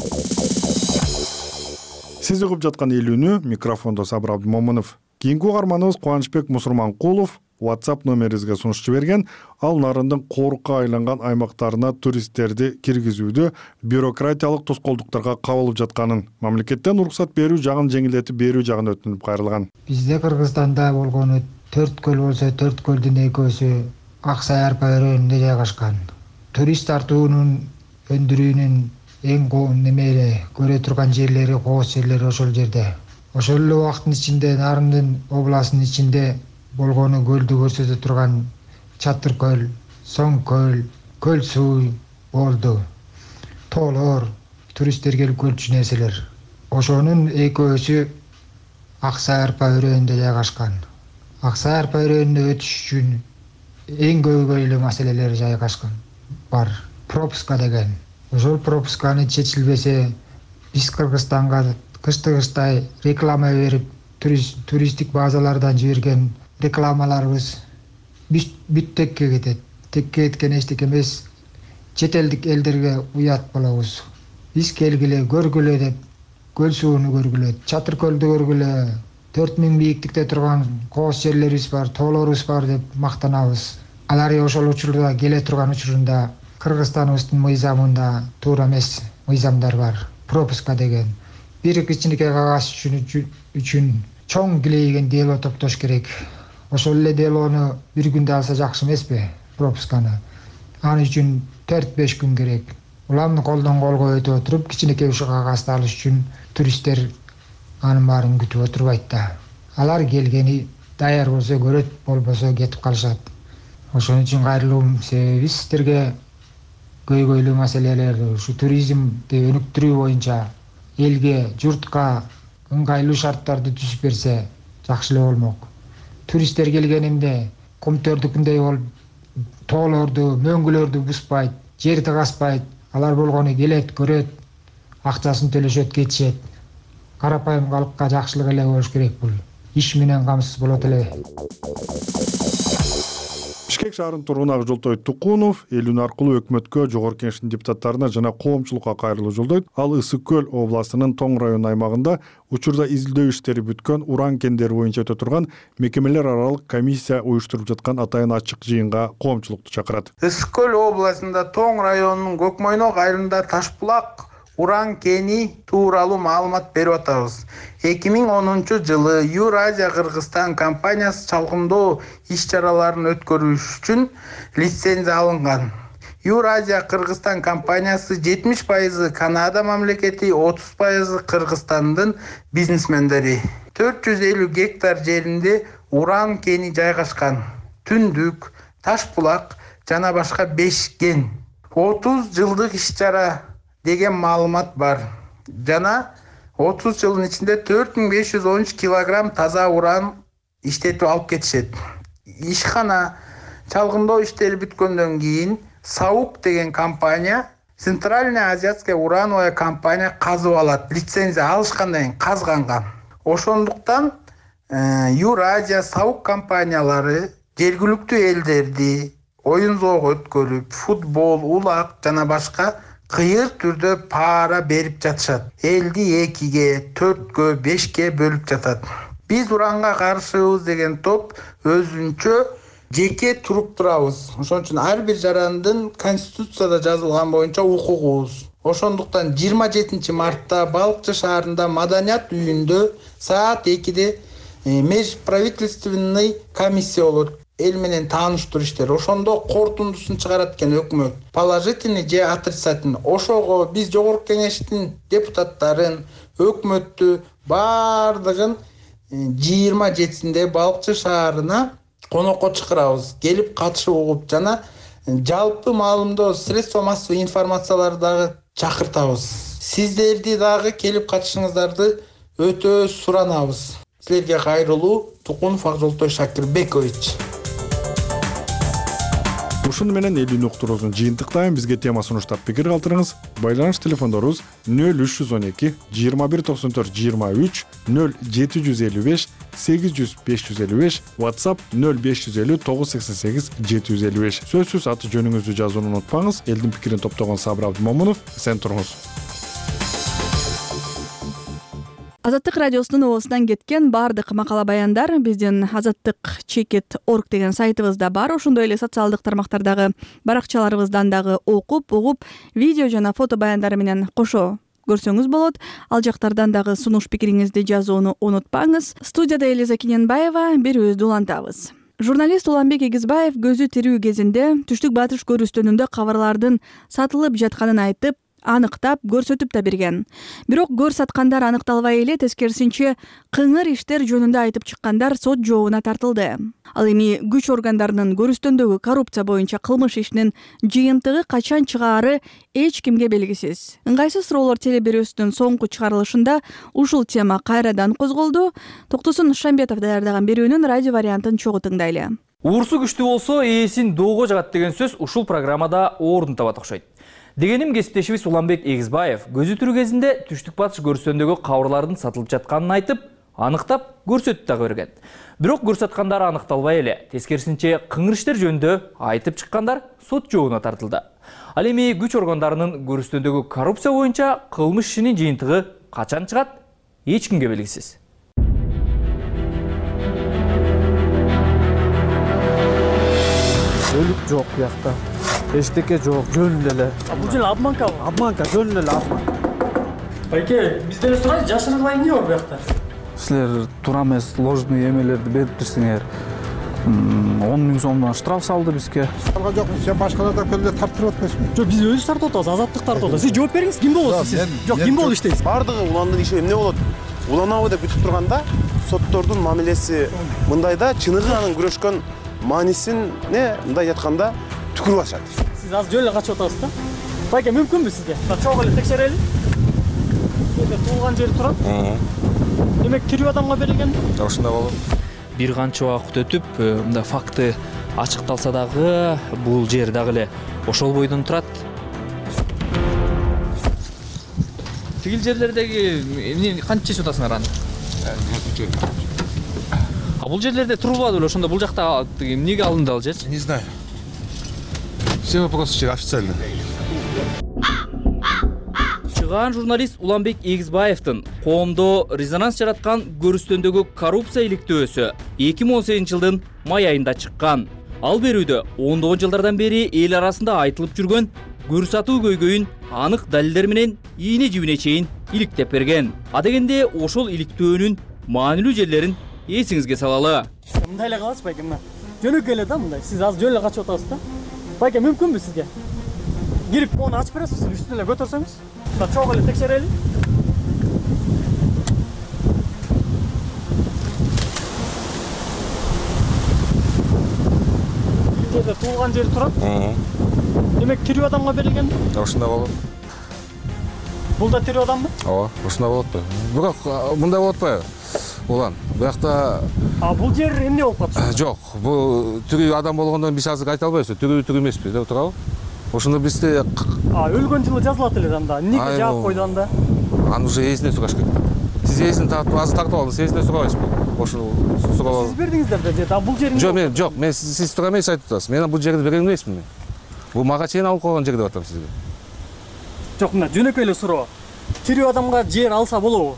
Сиз угуп жаткан элүүнү микрофондо Сабыр Абдымомунов. Кийинки угарманыбыз Кубанычбек Мусурманкулов WhatsApp номерибизге сунуш жиберген. Ал нарындын корукка айланган аймактарына туристтерди киргизүүдө бюрократиялык тоскоолдуктарга кабылып жатканын, мамлекеттен уруксат берүү жагын жеңилдетип берүү жагын өтүнүп кайрылган. Бизде Кыргызстанда болгону төрт көл болсо, төрт көлдүн экөөсү Ак Сай арпа өрөөнүндө жайгашкан. Турист тартуунун өндүрүүнүн эң немеле көрө турган жерлери, кооз жерлери ошол жерде. Ошол эле убакыттын ичинде Нарындын областынын ичинде болгону көлдү көрсөтө турган Чатыр көл, Соң көл, Көл суу болду. Тоолор, туристтер келип көрчү нерселер. Ошонун экөөсү Ак Сай арпа өрөөнүндө жайгашкан. Ак Сай арпа өрөөнүнө өтүш үчүн эң көйгөйлүү маселелер жайгашкан бар. Пропуска деген. Ошол пропусканы чечилбесе, биз Кыргызстанга кышты-кыштай реклама берип, туристтик базалардан жиберген рекламаларыбыз бүт текке кетет. Текке кеткен эчтеке эмес, чет элдик элдерге уят болобуз. Биз келгиле, көргүлө деп, көл сууну көргүлө, Чатыр көлдү көргүлө, төрт миң бийиктикте турган кооз жерлерибиз бар, тоолорубуз бар деп мактанабыз. Алар ошол учурда келе турган учурунда Кыргызстаныбыздын мыйзамында туура эмес мыйзамдар бар. Пропуска деген. Бир кичинекей кагаз үчүн чоң килейген дело топтош керек. Ошол эле делону бир күндө алса жакшы эмеспи, пропусканы? Аны үчүн төрт беш күн керек. Улам колдон колго өтүп отуруп, кичинекей ушул кагазды алыш үчүн туристтер анын баарын күтүп отурбайт да. Алар келгени даяр болсо көрөт, болбосо кетип калышат. Ошон үчүн кайрылуум себеби сиздерге көйгөйлүү маселелерди ушу туризмди өнүктүрүү боюнча элге, журтка ыңгайлуу шарттарды түзүп берсе жакшы эле болмок. Туристтер келгенимде комтөрдүкүндөй болуп, тоолорду, мөңгүлөрдү бузбайт, жерди казбайт. Алар болгону келет, көрөт, акчасын төлөшөт кетишет. Карапайым калкка жакшылык эле болуш керек бул. Иш менен камсыз болот эле. Бишкек шаарынын тургуну Жолтой Тукунов эл үн аркылуу өкмөткө, жогорку кеңештин депутаттарына жана коомчулукка кайрылуу жолдойт. Ал Ысык көл областынын Тоң район аймагында учурда изилдөө иштери бүткөн уран кендери боюнча өтө турган мекемелер аралык комиссия уюштуруп жаткан атайын ачык жыйынга коомчулукту чакырат. Ысык көл областында Тоң районунун Көкмойнок айылында Ташбулак уран кени тууралуу маалымат берип атабыз. эки миң онунчу жылы Юразия Кыргызстан компаниясы чалгындоо иш-чараларын өткөрүш үчүн лицензия алынган. Юразия Кыргызстан компаниясы жетимиш пайызы Канада мамлекети, отуз пайызы Кыргызстандын бизнесмендери. төрт жүз элүү гектар жеринде уран кени жайгашкан. Түндүк, Ташбулак жана башка беш кен. отуз жылдык иш-чара деген маалымат бар. Жана отуз жылдын ичинде төрт миң беш жүз он үч килограмм таза уран иштетип алып кетишет. Ишкана чалгындоо иштери бүткөндөн кийин Саук деген компания, Центральная Азиатская урановая компания казып алат. Лицензия алышкандан кийин казганга. Ошондуктан Юразия, Саук компаниялары жергиликтүү элдерди оюн зоого өткөрүп, футбол, улак жана башка кыйыр түрдө пара берип жатышат. Элди экиге, төрткө, бешке бөлүп жатат. Биз уранга каршыбыз деген топ өзүнчө жеке туруп турабыз. Ошон үчүн ар бир жарандын конституцияда жазылган боюнча укугубуз. Ошондуктан жыйырма жетинчи мартта Балыкчы шаарында Маданият үйүндө саат экиде межправительственный комиссия болот. Эл менен тааныштыруу иштери. Ошондо корутундусун чыгарат экен өкмөт. Положительный же отрицательный. Ошого биз жогорку кеңештин депутаттарын, өкмөттү бардыгын жыйырма жетисинде Балыкчы шаарына конокко чакырабыз. Келип катышып угуп жана жалпы маалымдоо средства массовый информацияларды дагы чакыртабыз. Сиздерди дагы келип катышыңыздарды өтө суранабыз. Силерге кайрылуу Тукунов Акжолтой Шакирбекович. Ушуну менен элүү уктуруусун жыйынтыктайм. Бизге тема сунуштап пикир калтырыңыз. Байланыш телефондорубуз нөл үч жүз он эки жыйырма бир токсон төрт жыйырма үч, нөл жети жүз элүү беш сегиз жүз беш жүз элүү беш, WhatsApp нөл беш жүз элүү тогуз жүз сексен сегиз жети жүз элүү беш. Сөзсүз аты жөнүңүздү жазууну унутпаңыз. Элдин пикирин топтогон Сабыр Абдымомунов, сен туруңуз. Азаттык радиосунун оозунан кеткен баардык макала баяндар биздин азаттык чекит точка орг деген сайтыбызда бар. Ошондой эле социалдык тармактардагы баракчаларыбыздан дагы окуп, угуп, видео жана фото баяндары менен кошо көрсөңүз болот. Ал жактардан дагы сунуш пикириңизди жазууну унутпаңыз. Студияда Элиза Киненбаева, берүүбүздү улантабыз. Журналист Уланбек Эгизбаев көзү тирүү кезинде түштүк батыш көрүстөнүндө кабарлардын сатылып жатканын айтып, аныктап, көрсөтүп да берген. Бирок көр саткандар аныкталбай эле, тескерисинче кыңыр иштер жөнүндө айтып чыккандар сот жообуна тартылды. Ал эми күч органдарынын көрүстөндөгү коррупция боюнча кылмыш ишинин жыйынтыгы качан чыгаары эч кимге белгисиз. Ыңгайсыз суроолор телебирөөсүнүн соңку чыгарылышында ушул тема кайрадан козголду. Токтосун Шамбетов даярдаган берүүнүн радио вариантын чогуу тыңдайлы. Уурсу күчтүү болсо ээсин доого жагат деген сөз ушул программада ордун табат окшойт. Дегеним кесиптешибиз Уланбек Эгизбаев көзү тирүү кезинде түштүк батыш көрүстөндөгү кабырлардын сатылып жатканын айтып, аныктап, көрсөтүп дагы берген. Бирок көрсөткандар аныкталбай эле, тескерисинче кыңыр иштер жөнүндө айтып чыккандар сот жообуна тартылды. Ал эми күч органдарынын көрүстөндөгү коррупция боюнча кылмыш ишинин жыйынтыгы качан чыгат, эч кимге белгисиз. Өлүк жок биякта. Эчтеке жок, жөн эле. Бул жөн обманка, обманка, жөн эле обманка. Байке, бизден сурайт, жашыргыла эмне бар биякта? Силер туура эмес ложный эмелерди берип турсуңар. он миң сомдон штраф салды бизге. Алга жок, сен башкалардан келип тартып атпайсыңбы? Жок, биз өзүбүз тартып атабыз, азаттык тартып атабыз. Сиз жооп бериңиз, ким болосуз сиз? Жок, ким болуп иштейсиз? Бардыгы уландын иши эмне болот? Уланабы деп бүтүп турганда, соттордун мамилеси мындайда чыныгы анын күрөшкөн маанисин не мындай айтканда түкүрүп атышат. Сиз азыр жөн эле качып атасыз да? Байке, мүмкүнбү сизге? Чогуу эле текшерели. Эде туулган жери турат. Демек тирүү адамга берилген? Ошондой болот. Бир канча убакыт өтүп, мындай факты ачыкталса дагы, бул жер дагы эле ошол бойдон турат. тигил жерлердеги канча чечип атасыңар аны? А бул жерлерде турбады беле, ошондо бул жакта эмнеге алынды ал жерчи? Не знаю. Все вопросы официально. Чыгаан журналист Уланбек Эгизбаевдин коомдо резонанс жараткан көрүстөндөгү коррупция иликтөөсү эки миң он сегизинчи жылдын май айында чыккан. Ал берүүдө ондогон жылдардан бери эл арасында айтылып жүргөн гөр сатуу көйгөйүн анык далилдер менен ийне жибине чейин иликтеп берген. А дегенде ошол иликтөөнүн маанилүү жерлерин эсиңизге салалы. Мындай эле каласыз байке, мына жөнөкөй эле да мындай. Сиз азыр жөн эле качып атасыз да. Байке, мүмкүнбү сизге? Кирип мону ачып бересиз, үстүнө эле көтөрсөңүз. Мына чогуу эле текшерели. Жерде туулган жери турат. Демек тирүү адамга берилген? Ошондой болот. Бул да тирүү адамбы? Ооба, ошондой болот да. Бирок мындай болот атпайбы? Улан, буякта А бул жер эмне болуп калды? Жок, бул тирүү адам болгондон биз азыр айта албайбыз. Тирүү тирүү эмеспиз да, туурабы? Ошондо бизде А өлгөн жылы жазылат эле анда. Эмнеге жаап койду анда? Аны уже эсине сураш керек. Сиз эсин тартып, азыр тартып алдыңыз, эсине сурабайсызбы? Ошону сурап. Сиз бердиңиздер да, а бул жерин? Жок, мен жок, мен сиз турган эмес айтып атасыз. Мен бул жерди берген эмесмин. Бул мага чейин алып койгон жер деп атам сизге. Жок, мына жөнөкөй эле суроо. Тирүү адамга жер алса болобу?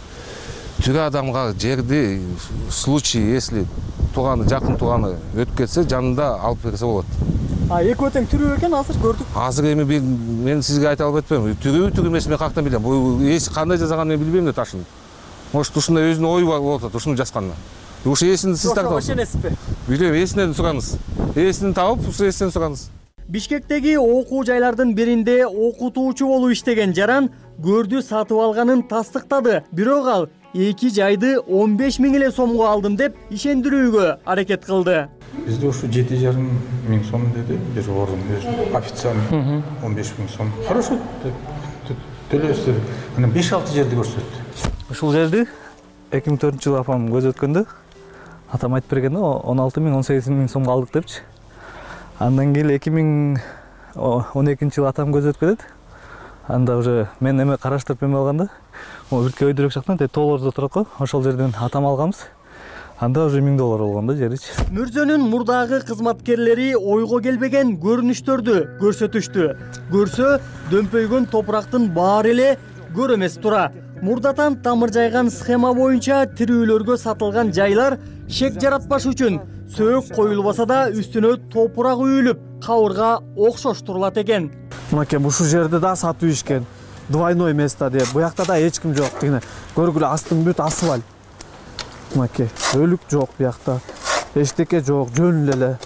Тирүү адамга жерди в случае, если тууганы, жакын тууганы өтүп кетсе, жанында алып берсе болот. А экөө тең тирүү экен, азыр көрдүк. Азыр эми мен сизге айта албай атпайм. Тирүү тирүү эмес, мен каяктан билем. Бул эси кандай жасаганын мен билбейм да ташын. Может, ушундай өзүнүн ою бар болот, ушуну жазганына. Ушу эсин сиз тартып алыңыз. Ишенесизби? Билем, эсинен сураңыз. Эсин таап, ушу эсинен сураңыз. Бишкектеги окуу жайлардын биринде окутуучу болуп иштеген Жаран көрдү сатып алганын тастыктады. Бирок ал эки жайды он беш миң эле сомго алдым деп ишендирүүгө аракет кылды. Бизде ушу жети жарым миң сом деди, бир орун официально он беш миң сом. Хорошо деп төлөбүз. Анан беш алты жерди көрсөттү. Ушул жерди эки миң төртүнчү жылы апам көз өткөндө атам айтып берген он алты миң он сегиз миң сомго алдык депчи. Андан кийин эки миң он экинчи жылы атам көз өткөдүт. Анда уже мен эме караштырып эме алганда, могу бирке өйдөрөк жактан толордо турат го. Ошол жерден атам алганбыз. Анда уже миң доллар болгон да жеричи. Мүрзөнүн мурдагы кызматкерлери ойго келбеген көрүнүштөрдү көрсөтүштү. Көрсө, дөмпөйгөн топурактын баары эле көр эмес тура. Мурдатан тамыр жайган схема боюнча тирүүлөргө сатылган жайлар шек жаратпаш үчүн сөөк коюлбаса да үстүнө топурак үйүлүп, кабырга окшош турулат экен. Мынакей ушул жерде да сатып ишкен. Двойной место деп. Буякта да эч ким жок дегене. Көргүлө астын бүт асфальт. Мынакей өлүк жок буякта. Эчтеке жок, жөн эле.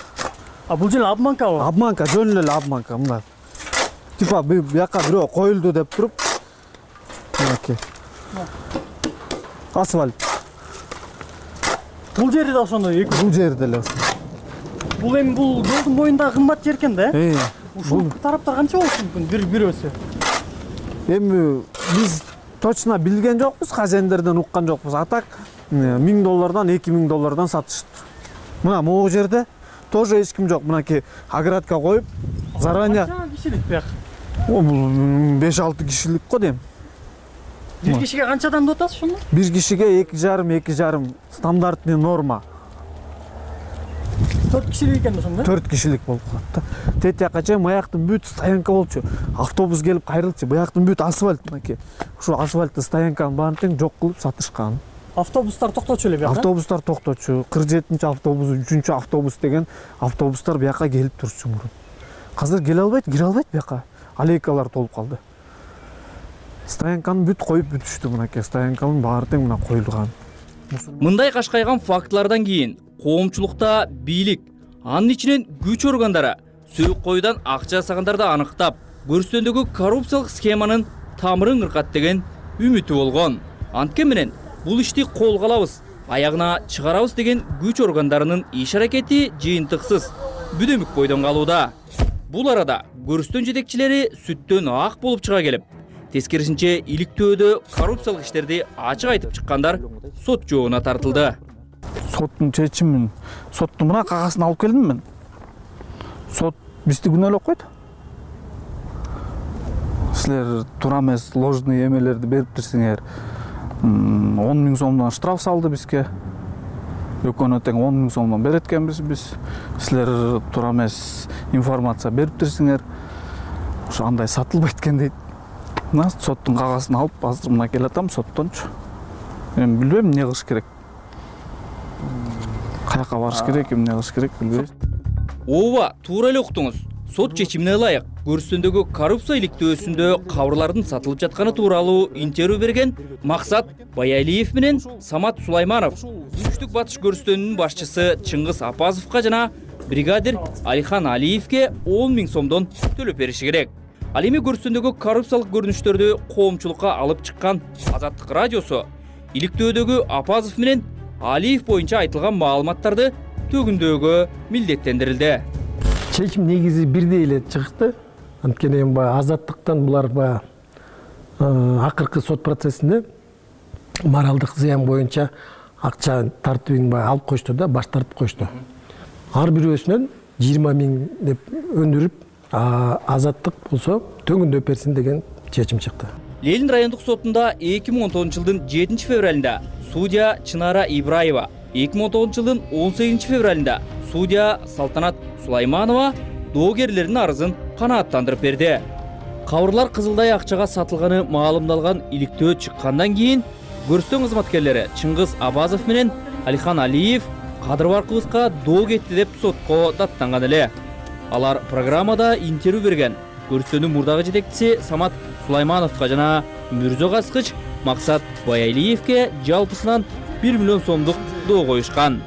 А бул жер обманкабы? Обманка, жөн эле обманка мына. Типа буяка бирөө коюлду деп туруп. Мынакей. Асфальт. Бул жерде да ошондой эки. Бул жерде эле. Бул эми бул жолдун боюнда кымбат жер экен да? Э. Ушул тараптар канча болушу мүмкүн бир бирөөсү? Эми биз точно билген жокпуз, хазендерден уккан жокпуз. Атак миң доллардан эки миң доллардан сатышты. Мына могу жерде тоже эч ким жок. Мынакей оградка коюп, заранее. Канча кишилик бияк? О, бул беш алты кишилик го дейм. Бир кишиге канчадан деп атасыз ошондо? Бир кишиге эки жарым, эки жарым стандартный норма. төрт кишилик экен ошондо? төрт кишилик болуп калат да. Тет жакка чейин маяктын бүт стоянка болчу. Автобус келип кайрылчу. Буяктын бүт асфальт мынакей. Ушул асфальтты стоянканын баарын тең жок кылып сатышкан. Автобустар токточу эле бияка? Автобустар токточу. кырк жетинчи автобус, үчүнчү автобус деген автобустар бияка келип турчу мурун. Азыр келе албайт, кире албайт бияка. Алейкалар толуп калды. Стоянканы бүт коюп бүтүштү мынакей. Стоянканын баары тең мына коюлган. Мындай кашкайган фактылардан кийин коомчулукта бийлик, анын ичинен күч органдары сөөк коюдан акча жасагандарды аныктап, көрүстөндөгү коррупциялык схеманын тамырын кыркат деген үмүтү болгон. Анткени менен бул ишти колго алабыз, аягына чыгарабыз деген күч органдарынын иш аракети жыйынтыксыз бүдөмүк бойдон калууда. Бул арада көрүстөн жетекчилери сүттөн ак болуп чыга келип, тескерисинче иликтөөдө коррупциялык иштерди ачык айтып чыккандар сот жообуна тартылды. Соттун чечимин, соттун мына кагасын алып келдим мен. Сот бизди күнөөлөп койду. силер туура эмес ложный эмелерди бериптирсиңер. он миң сомдон штраф салды бизге. Өкөнө тең он миң сомдон берет экенбиз биз. Силер туура эмес информация бериптирсиңер. Ошо андай сатылбайт экен дейт. Мына соттун кагасын алып, азыр мына келатам соттончу. Мен билбейм эмне кылыш керек. Каяка барыш керек, эмне кылыш керек билбейм. Ооба, туура эле уктуңуз. Сот чечимине ылайык Көрүстөндөгү коррупция иликтөөсүндө кабырлардын сатылып жатканы тууралуу интервью берген Максат Баялиев менен Самат Сулайманов Түштүк Батыш Көрүстөндүнүн башчысы Чыңгыз Апазовго жана бригадир Алихан Алиевке он миң сомдон төлөп бериши керек. Ал эми Көрүстөндөгү коррупциялык көрүнүштөрдү коомчулукка алып чыккан Азаттык радиосу иликтөөдөгү Апазов менен Алиев боюнча айтылган маалыматтарды төгүндөөгө милдеттендирилди. Чечим негизи бирдей эле чыкты. Анткени эми баягы Азаттыктан булар баягы акыркы сот процессинде моралдык зыян боюнча акча тартибин баягы алып коюшту да, баш тартып коюшту. Ар бирөөсүнөн жыйырма миң деп өндүрүп, Азаттык болсо төгүндөп берсин деген чечим чыкты. Ленин райондук сотунда эки миң он тогузунчу жылдын жетинчи февралында судья Чынара Ибраева, эки миң он тогузунчу жылдын он сегизинчи февралында судья Салтанат Сулайманова доогерлердин арызын канааттандырып берди. Кабырлар кызылдай акчага сатылганы маалымдалган иликтөө чыккандан кийин Көрүстөн кызматкерлери Чыңгыз Абазов менен Алихан Алиев кадыр баркыбызга доо кетти деп сотко даттанган эле. Алар программада интервью берген Көрүстөндүн мурдагы жетекчиси Самат Сулаймановго жана Мүрзө Каскыч Максат Баялиевке жалпысынан бир миллион сомдук доо коюшкан.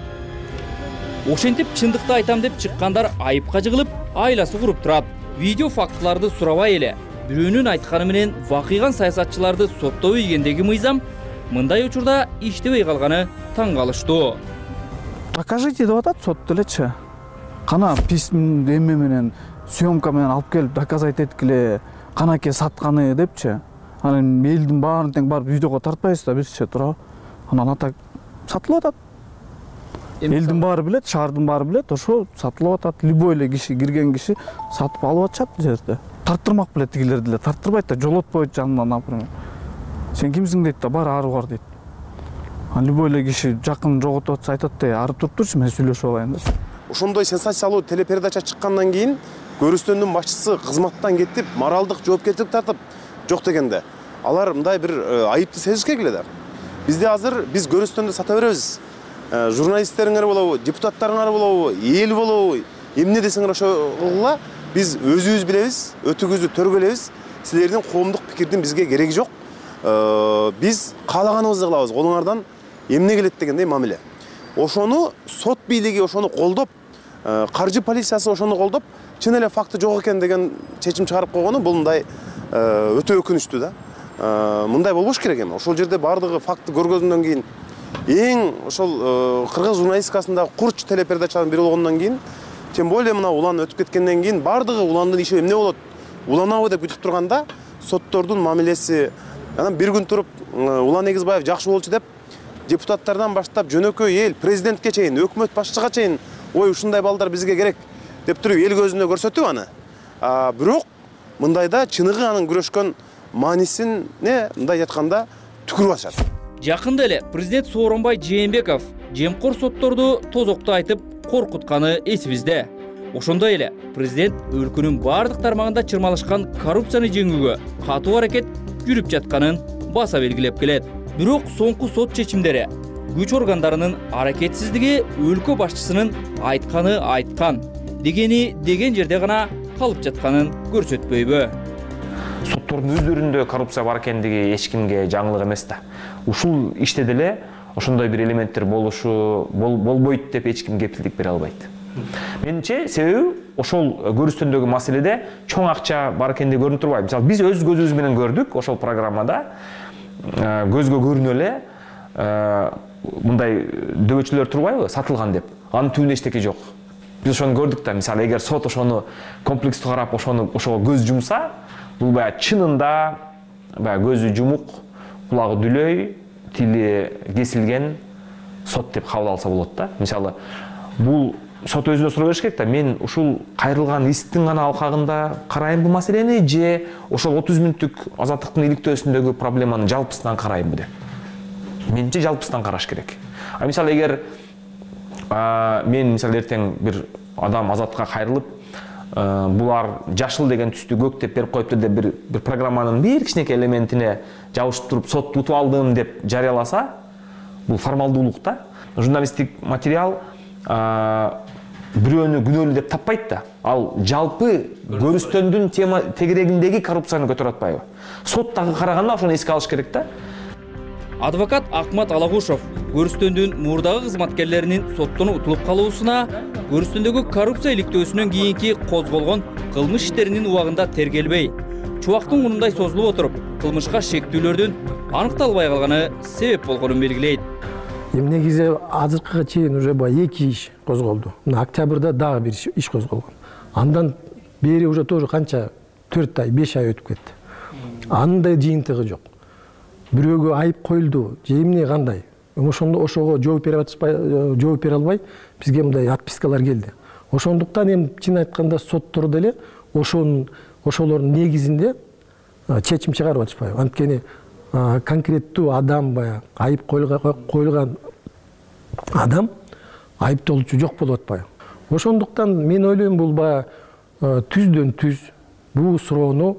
Ошентип чындыкты айтам деп чыккандар айыпка жыгылып, айласы куруп турат. Видео фактыларды сурабай эле бирөөнүн айтканы менен вакыйган саясатчыларды соттоо ийгендеги мыйзам мындай учурда иштебей калганы таң калыштуу. Докажите деп атат сот делечи. Кана письм эме менен съемка менен алып келип доказать эткиле, канаке сатканы депчи. Анан элдин баарын тең барып видеого тартпайбыз да бизчи тура. Анан ата сатылып атат. Элдин баары билет, шаардын баары билет, ошо сатылып атат. Любой эле киши, кирген киши сатып алып атышат бул жерде. Тарттырмак билет тигилер деле, тарттырбайт да, жолотпойт жанынан, например. Сен кимсиң дейт да, бар ары бар дейт. Ан любой эле киши жакын жоготуп атса айтат да, ары туруп турчу, мен сүйлөшүп алайын да. Ошондой сенсациялуу телепередача чыккандан кийин Көрүстөндүн башчысы кызматтан кетип, моралдык жоопкерчилик тартып жок дегенде, алар мындай бир айыпты сезишке келе да. Бизде азыр биз Көрүстөндү сата беребиз. Журналисттериңер болобу, депутаттарыңар болобу, эл болобу, эмне десеңер ошо кылгыла, биз өзүбүз билебиз, өтүгүздү төргөлөбүз. Силердин коомдук пикирдин бизге кереги жок. Биз каалаганыбызды кылабыз, колуңардан эмне келет дегендей мамиле. Ошону сот бийлиги ошону колдоп, каржы полициясы ошону колдоп, чын эле факты жок экен деген чечим чыгарып койгону бул мындай өтө өкүнүчтүү да. Мындай болбош керек эми. Ошол жерде бардыгы факты көргөндөн кийин эң ошол кыргыз журналистикасында курч телепередачанын бири болгондон кийин, тем более мына улан өтүп кеткенден кийин бардыгы уландын иши эмне болот? Уланабы деп күтүп турганда соттордун мамилеси, анан бир күн туруп Улан Эгизбаев жакшы болчу деп депутаттардан баштап жөнөкөй эл, президентке чейин, өкмөт башчыга чейин, ой ушундай балдар бизге керек деп туруп эл көзүндө көрсөтүп аны. Бирок мындайда чыныгы анын күрөшкөн маанисин, не, мындай айтканда түкүрүп атышат. Жакында эле президент Сооронбай Жээнбеков жемкор сотторду тозокто айтып коркутканы эсибизде. Ошондой эле президент өлкөнүн бардык тармагында чырмалышкан коррупцияны жеңүүгө катуу аракет жүрүп жатканын баса белгилеп келет. Бирок соңку сот чечимдери күч органдарынын аракетсиздиги өлкө башчысынын айтканы айткан, дегени деген жерде гана калып жатканын көрсөтпөйбү? Соттордун өздөрүндө коррупция бар экендиги эч кимге жаңылык эмес да. Ушул иште деле ошондой бир элементтер болушу болбойт деп эч ким кепилдик бере албайт. Менимче себеби ошол Көрүстөндөгү маселеде чоң акча бар экендиги көрүнүп турбайбы. Мисалы биз өз көзүбүз менен көрдүк ошол программада, көзгө көрүнө эле мындай дөбөчөлөр турбайбы, сатылган деп. Анын түбүндө эчтеке жок. Биз ошону көрдүк да, мисалы эгер сот ошону комплекстүү карап ошону ошого көз жумса, бул баягы чынында баягы көзү жумук, кулагы дүлөй, тили кесилген сот деп кабыл алса болот да. Мисалы бул сот өзүнө суроо бериш керек да, мен ушул кайрылган истин гана алкагында карайынбы маселени же ошол отуз мүнөттүк азаттыктын иликтөөсүндөгү проблеманы жалпысынан карайынбы деп. Менимче жалпысынан караш керек. А мисалы эгер мен мисалы эртең бир адам азатка кайрылып, булар жашыл деген түстү көк деп берип коюпту деп бир бир программанын бир кичинекей элементине жабыштырып сот утуп алдым деп жарыяласа, бул формалдуулук да. Журналисттик материал бирөөнү күнөөлүү деп таппайт да. Ал жалпы көрүстөндүн тема тегерегиндеги коррупцияны көтөрүп атпайбы? Сот дагы караганда ошону эске алыш керек да. Адвокат Акмат Алагушов көрүстөндүн мурдагы кызматкерлеринин соттон утулуп калуусуна көрүстөндөгү коррупция иликтөөсүнөн кийинки козголгон кылмыш иштеринин убагында тергелбей, чубактын мурундай созулуп отуруп, кылмышка шектүүлөрдүн аныкталбай калганы себеп болгонун белгилейт. Эми негизи азыркыга чейин уже баягы эки иш козголду. Мына октябрда дагы бир иш козголгон. Андан бери уже тоже канча төрт ай, беш ай өтүп кетти. Андай жыйынтыгы жок. Бирөөгө айып коюлду, же эмне кандай? Ошондо ошого жооп бере атышпай, жооп бере албай, бизге мындай отпискалар келди. Ошондуктан эми чын айтканда соттор деле ошонун ошолордун негизинде чечим чыгарып атышпайбы. Анткени конкреттүү адам баягы айып коюлган адам айыптоолчу жок болуп атпайбы. Ошондуктан мен ойлойм бул баягы түздөн түз бул суроону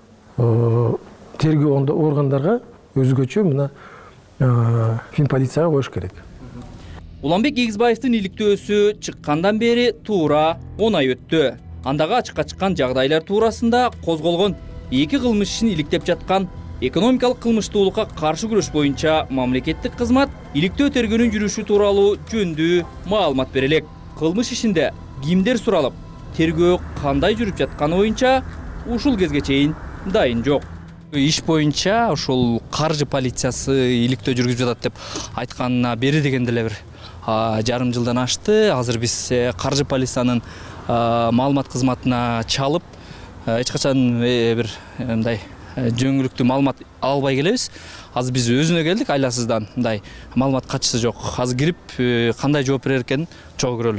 тергөө органдарга өзгөчө мына финполицияга коюш керек. Уланбек Эгизбаевдин иликтөөсү чыккандан бери туура он ай өттү. Андагы ачыкка чыккан жагдайлар туурасында козголгон эки кылмыш ишин иликтеп жаткан экономикалык кылмыштуулукка каршы күрөш боюнча мамлекеттик кызмат иликтөө тергөөнүн жүрүшү тууралуу жөндүү маалымат берелек. Кылмыш ишинде кимдер суралып, тергөө кандай жүрүп жатканы боюнча ушул кезге чейин дайын жок. Иш боюнча ушул каржы полициясы иликтөө жүргүзүп жатат деп айтканына бери дегенде эле бир жарым жылдан ашты. Азыр биз каржы полициянын маалымат кызматына чалып, эч качан бир мындай жөнгүлүктүү маалымат ала албай келебиз. Азыр биз өзүнө келдик, айласыздан мындай маалымат катчысы жок. Азыр кирип кандай жооп берер экенин чогуу көрөлү.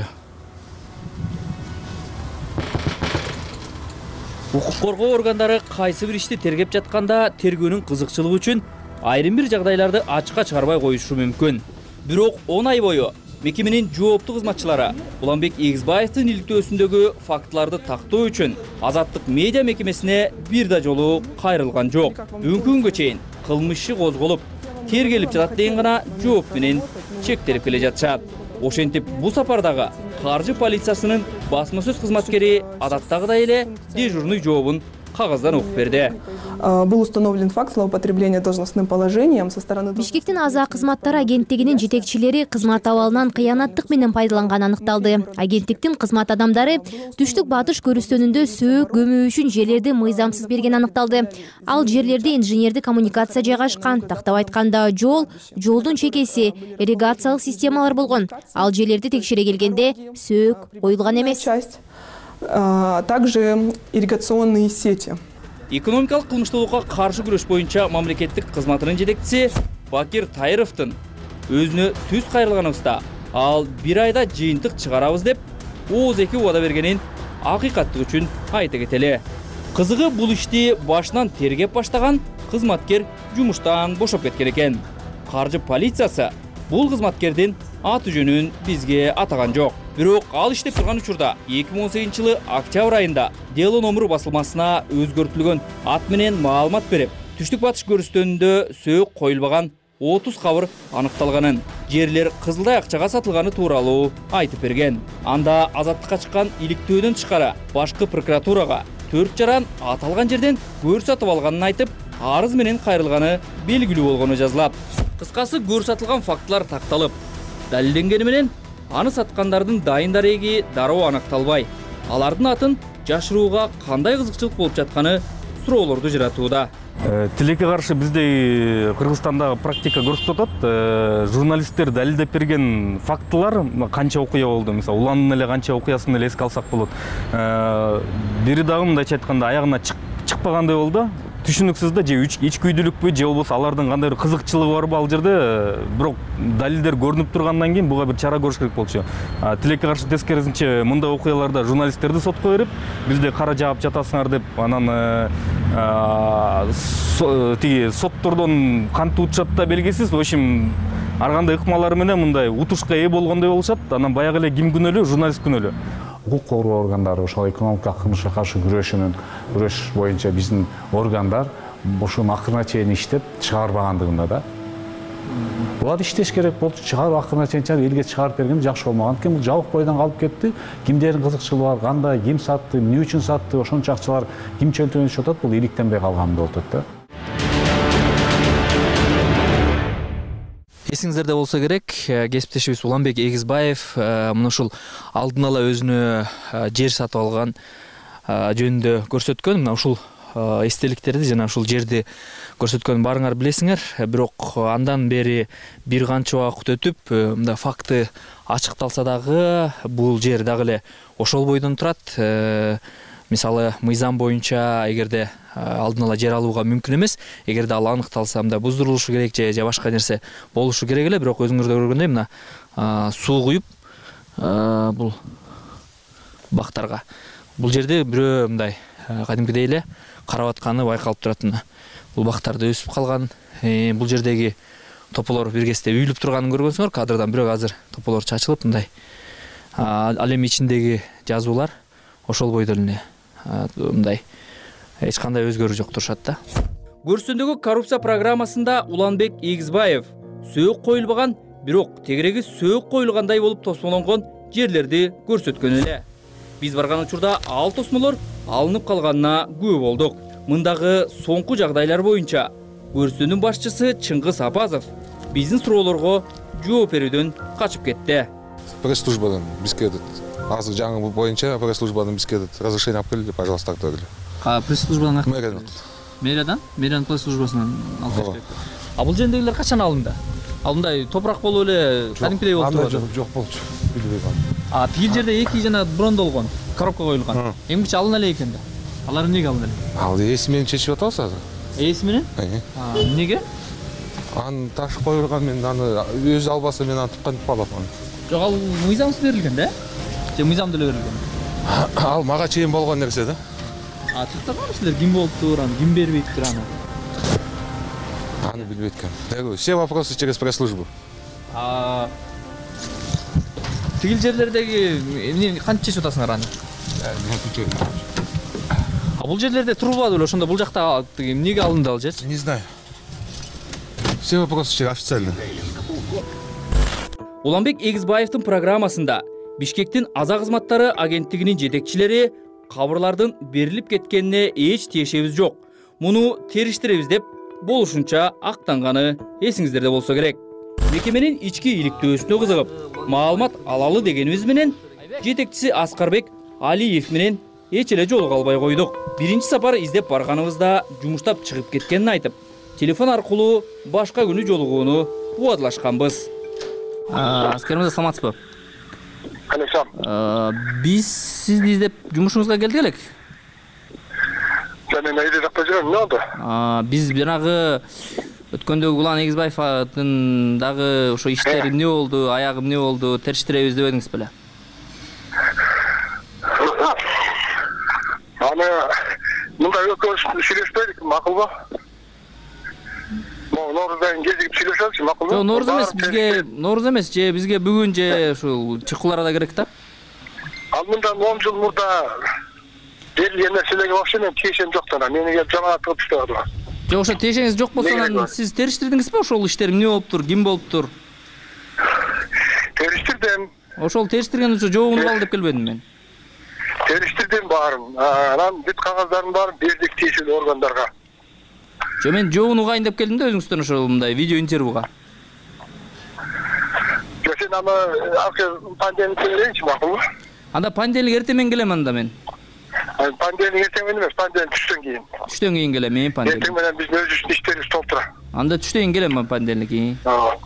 Укук коргоо органдары кайсы бир ишти тергеп жатканда тергөөнүн кызыкчылыгы үчүн айрым бир жагдайларды ачыкка чыгарбай коюшу мүмкүн. Бирок он ай бою мекеменин жооптуу кызматчылары Уланбек Эгизбаевдин иликтөөсүндөгү фактыларды тактоо үчүн Азаттык медиа мекемесине бир да жолу кайрылган жок. Бүгүнкү күнгө чейин кылмышы козголуп, тергелип жатат деген гана жооп менен чектелип келе жатышат. Ошентип бул сапардагы каржы полициясынын басма сөз кызматкери адаттагыдай эле дежурный жообун кагаздан окуп берди. Был установлен факт злоупотребления должностным положением со стороны... Бишкектин Аза кызматтары агенттигинин жетекчилери кызмат абалынан кыянаттык менен пайдаланганы аныкталды. Агенттиктин кызмат адамдары түштүк батыш көрүстөнүндө сөөк көмүү үчүн жерлерди мыйзамсыз берген аныкталды. Ал жерлерде инженердик коммуникация жайгашкан, тактап айтканда жол, жолдун чекеси, ирригациялык системалар болгон. Ал жерлерди текшере келгенде сөөк коюлган эмес. Также ирригационные сети. Экономикалык кылмыштуулукка каршы күрөш боюнча мамлекеттик кызматынын жетекчиси Бакир Тайыровдун өзүнө түз кайрылганыбызда ал бир айда жыйынтык чыгарабыз деп ооз эки убада бергенин акыйкаттык үчүн айта кетели. Кызыгы бул ишти башынан тергеп баштаган кызматкер жумуштан бошоп кеткен экен. Каржы полициясы бул кызматкердин аты жөнүн бизге атаган жок. Бирок ал иштеп турган учурда эки миң он сегизинчи жылы октябрь айында дело номер басылмасына өзгөртүлгөн ат менен маалымат берип, түштүк батыш көрүстөнүндө сөөк коюлбаган отуз кабыр аныкталганын, жерлер кызылдай акчага сатылганы тууралуу айтып берген. Анда азаттыкка чыккан иликтөөдөн тышкары башкы прокуратурага төрт жаран аталган жерден көр сатып алганын айтып, арыз менен кайрылганы белгилүү болгону жазылат. Кыскасы, көр сатылган фактылар такталып, далилденгени менен аны саткандардын дайын дареги дароо аныкталбай, алардын атын жашырууга кандай кызыкчылык болуп жатканы суроолорду жаратууда. Тилекке каршы биздей Кыргызстандагы практика көрсөтүп атат. Журналисттер далилдеп берген фактылар канча окуя болду. Мисалы, Уландын эле канча окуясын эле эске алсак болот. Бири дагы мындайча айтканда аягына чыкпагандай болду. түшүнүксүз да, же ичкүйдүлүкпү, же болбосо алардын кандайдыр кызыкчылыгы барбы ал жерде, бирок далилдер көрүнүп тургандан кийин буга бир чара көрүш керек болчу. Тилекке каршы тескерисинче мындай окуяларда журналисттерди сотко берип, бизде кара жаап жатасыңар деп, анан тиги соттордон кантип утушат да белгисиз. В общем, ар кандай ыкмалары менен мындай утушка ээ болгондой болушат. Анан баягы эле ким күнөөлүү, журналист күнөөлүү. Укук коргоо органдары ошол экономикалык кылмышка каршы күрөшүнүн күрөш боюнча биздин органдар ушуну акырына чейин иштеп чыгарбагандыгында да. Булар иштеш керек болчу, чыгарып акырына чейин чыгарып элге чыгарып берген жакшы болмаган. Анткени бул жабык бойдон калып кетти. Кимдердин кызыкчылыгы бар, кандай, ким сатты, эмне үчүн сатты, ошончо акчалар ким чөнтөгүнө атат, бул иликтенбей калган болуп атат да. Эсиңиздерде болсо керек, кесиптешибиз Уланбек Эгизбаев мына ушул алдын ала өзүнө жер сатып алган жөнүндө көрсөткөн. Мына ушул эстеликтерди жана ушул жерди көрсөткөнүн баарыңар билесиңер. Бирок андан бери бир канча убакыт өтүп, мында факты ачыкталса дагы бул жер дагы эле ошол бойдон турат. Мисалы, мыйзам боюнча эгерде алдын ала жер алууга мүмкүн эмес, эгерде ал аныкталса, мында буздурулушу керек же же башка нерсе болушу керек эле. Бирок өзүңүздөр көргөндөй мына суу куюп бул бактарга. Бул жерде бирөө мындай кадимкидей эле карап атканы байкалып турат. Бул бактарды өсүп калган. Бул жердеги тополор бир кезде үйүлүп турганын көргөнсүңөр кадрдан, бирок азыр тополор чачылып мындай. Ал эми ичиндеги жазуулар ошол бойдон эле мындай эч кандай өзгөрүү жок турушат да. Көрсөндөгү коррупция программасында Уланбек Эгизбаев сөөк коюлбаган, бирок тегереги сөөк коюлгандай болуп тосмолонгон жерлерди көрсөткөн эле. Биз барган учурда ал тосмолор алынып калганына күбө болдук. Мындагы соңку жагдайлар боюнча көрсөндүн башчысы Чыңгыз Апазов биздин суроолорго жооп берүүдөн качып кетти. Пресс-службадан бизге азыр жаңы боюнча пресс-службадан бизге разрешение алып келди, пожалуйста, так dedi. А пресс-службадан как? Мэриядан. Мэриядан? Мэриядан пресс-службасынан алып келди. А бул жердегилер качан алынды? Ал мындай топурак болуп эле кадимкидей болуп турбады. Жок болчу. Билбей калдым. А тигил жерде эки жана брондолгон, коробка коюлган. Эмгиче алына эле экен да. Алар эмнеге алына эле? Ал ээси менен чечип атабыз азыр. Ээси менен? А эмнеге? Аны таш коюлган, мен аны өзү албаса мен аны туткантып калам. Жок, ал мыйзамсыз берилген да? Же мыйзамдуу эле берилген? Ал мага чейин болгон нерсе да. А тыктаган силер ким болуптур, аны ким бербейттир аны? Аны билбейт экен. Все вопросы через пресс-службу. А тигил жерлердеги эмне кантип чечип атасыңар аны? А бул жерлерде турбады беле, ошондо бул жакта эмнеге алынды ал жер? Не знаю. Все вопросы через официально. Уланбек Эгизбаевдин программасында Бишкектин Аза кызматтары агенттигинин жетекчилери кабырлардын берилип кеткенине эч тиешебиз жок. Муну териштиребиз деп болушунча актанганы эсиңиздерде болсо керек. Мекеменин ички иликтөөсүнө кызыгып, маалымат алалы дегенибиз менен жетекчиси Аскарбек Алиев менен эч эле жолуга албай койдук. Биринчи сапар издеп барганыбызда жумуштап чыгып кеткенин айтып, телефон аркылуу башка күнү жолугууну убадылашканбыз. Аскер мырза, саламатсызбы? Александр. Биз сизди издеп жумушуңузга келдик элек. Мен эйде жакта жүрөм, эмне болду? Биз жанагы өткөндөгү Улан Эгизбаевдин дагы ошо иштери эмне болду, аягы эмне болду, териштиребиз деп едиңиз беле? Аны мындай өкмөт сүйлөшпөйдүк, макулбу? Нооруздан кезигип сүйлөшөлүчү, макулбу? Жок, Нооруз эмес, бизге Нооруз эмес, же бизге бүгүн же ушул чыккылар да керек да. Ал мындан он жыл мурда берилген нерселерге вообще мен тиешем жок да. Мени келип жамаат кылып иштеп атат. Жок, ошо тиешеңиз жок болсо, анан сиз териштирдиңизби ошол иштер эмне болуптур, ким болуптур? Териштирдим. Ошол териштирген үчүн жообуну ал деп келбедим мен. Териштирдим баарын. Анан бүт кагаздардын баарын бердик тиешелүү органдарга. Жо, мен жообун угайын деп келдим да өзүңүздөн ошол мындай видео интервьюга. Жо, сен аны акы понедельник берейинчи, макулбу? Анда понедельник эртең келем анда мен. Понедельник эртең менен эмес, понедельник түштөн кийин. Түштөн кийин келем мен понедельник. Эртең менен биздин өзүбүздүн иштерибиз толтура. Анда түштөн кийин келем мен понедельник.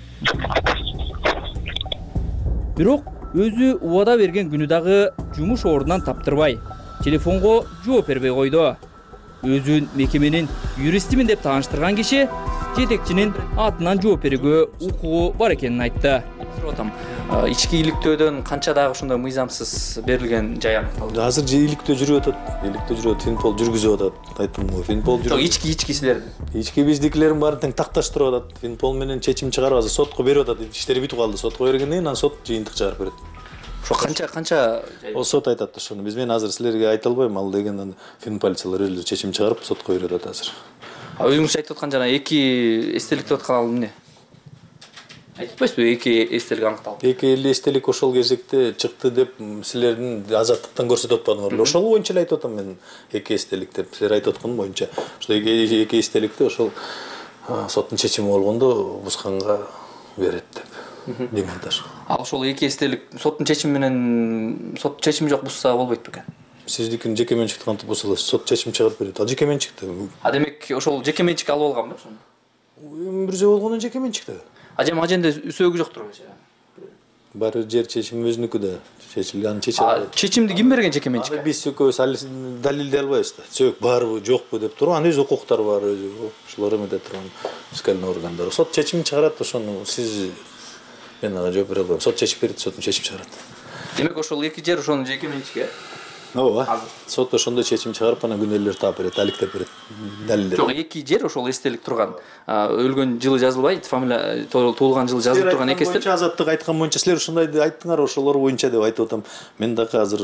Бирок өзү убада берген күнү дагы жумуш ордунан таптырбай, телефонго жооп бербей койду. өзүн мекеменин юристимин деп тааныштырган киши жетекчинин атынан жооп берүүгө укугу бар экенин айтты. Атам, ички иликтөөдөн канча дагы ушундай мыйзамсыз берилген жай аныкталды? Азыр же иликтөө жүрүп атат, иликтөө жүрүп атат, Финпол жүргүзүп атат. Айттым го, Финпол жүрүп. Жок, ички ички силер. Ички биздикилердин баарын тең такташтырып атат. Финпол менен чечим чыгарып азыр сотко берип атат. Иштери бүтүп калды. Сотко бергенден кийин анан сот жыйынтык чыгарып берет. Ошо канча канча О сот айтат ошону. Биз мен азыр силерге айта албайм, ал деген Финполициялар өзү чечим чыгарып сотко берип атат азыр. А өзүңүз айтып аткан жана эки эстелик деп аткан ал эмне? Айтып атпайсызбы, эки эстелик аныкталды. Эки эстелик ошол кезекте чыкты деп силердин азаттыктан көрсөтүп атпадыңар. Ошол боюнча эле айтып атам мен, эки эстелик деп. Силер айтып аткан боюнча. Ошол эки эстеликти ошол соттун чечими болгондо бузганга берет деп. Демонтаж. А ошол эки эстелик соттун чечими менен сот чечими жок бузса болбойт бекен? Сиздикин жеке менчикти кантип буза аласыз? Сот чечим чыгарып берет. Ал жеке менчикти. А демек ошол жеке менчик алып алганбы ошону? Бир жөө болгондон жеке менчикти. Ажем аженде сөөгү жоктурбу? Баары жер чечими өзүнүкү да. Чечилген чечим. Чечимди ким берген жеке менчикке? Биз экөөбүз далилдей албайбыз да. Сөк барбы, жокпу деп туруп, анын өз укуктары бар өзү. Ошолор эмете турган искалный органдар. Сот чечим чыгарат, ошону сиз мен ага жооп бере албайм. Сот чечип берет, соттун чечим чыгарат. Демек ошол эки жер ошонун жеке менчиги? Ооба. Сот ошондой чечим чыгарып анан күнөөлөр таап берет, алектеп берет. Далилдеп. Жок, эки жер ошол эстелик турган. Өлгөн жылы жазылбайт, фамилия туулган жылы жазылып турган эки эстелик. Азаттык айткан боюнча силер ушундайды айттыңар, ошолор боюнча деп айтып атам. Мен дагы азыр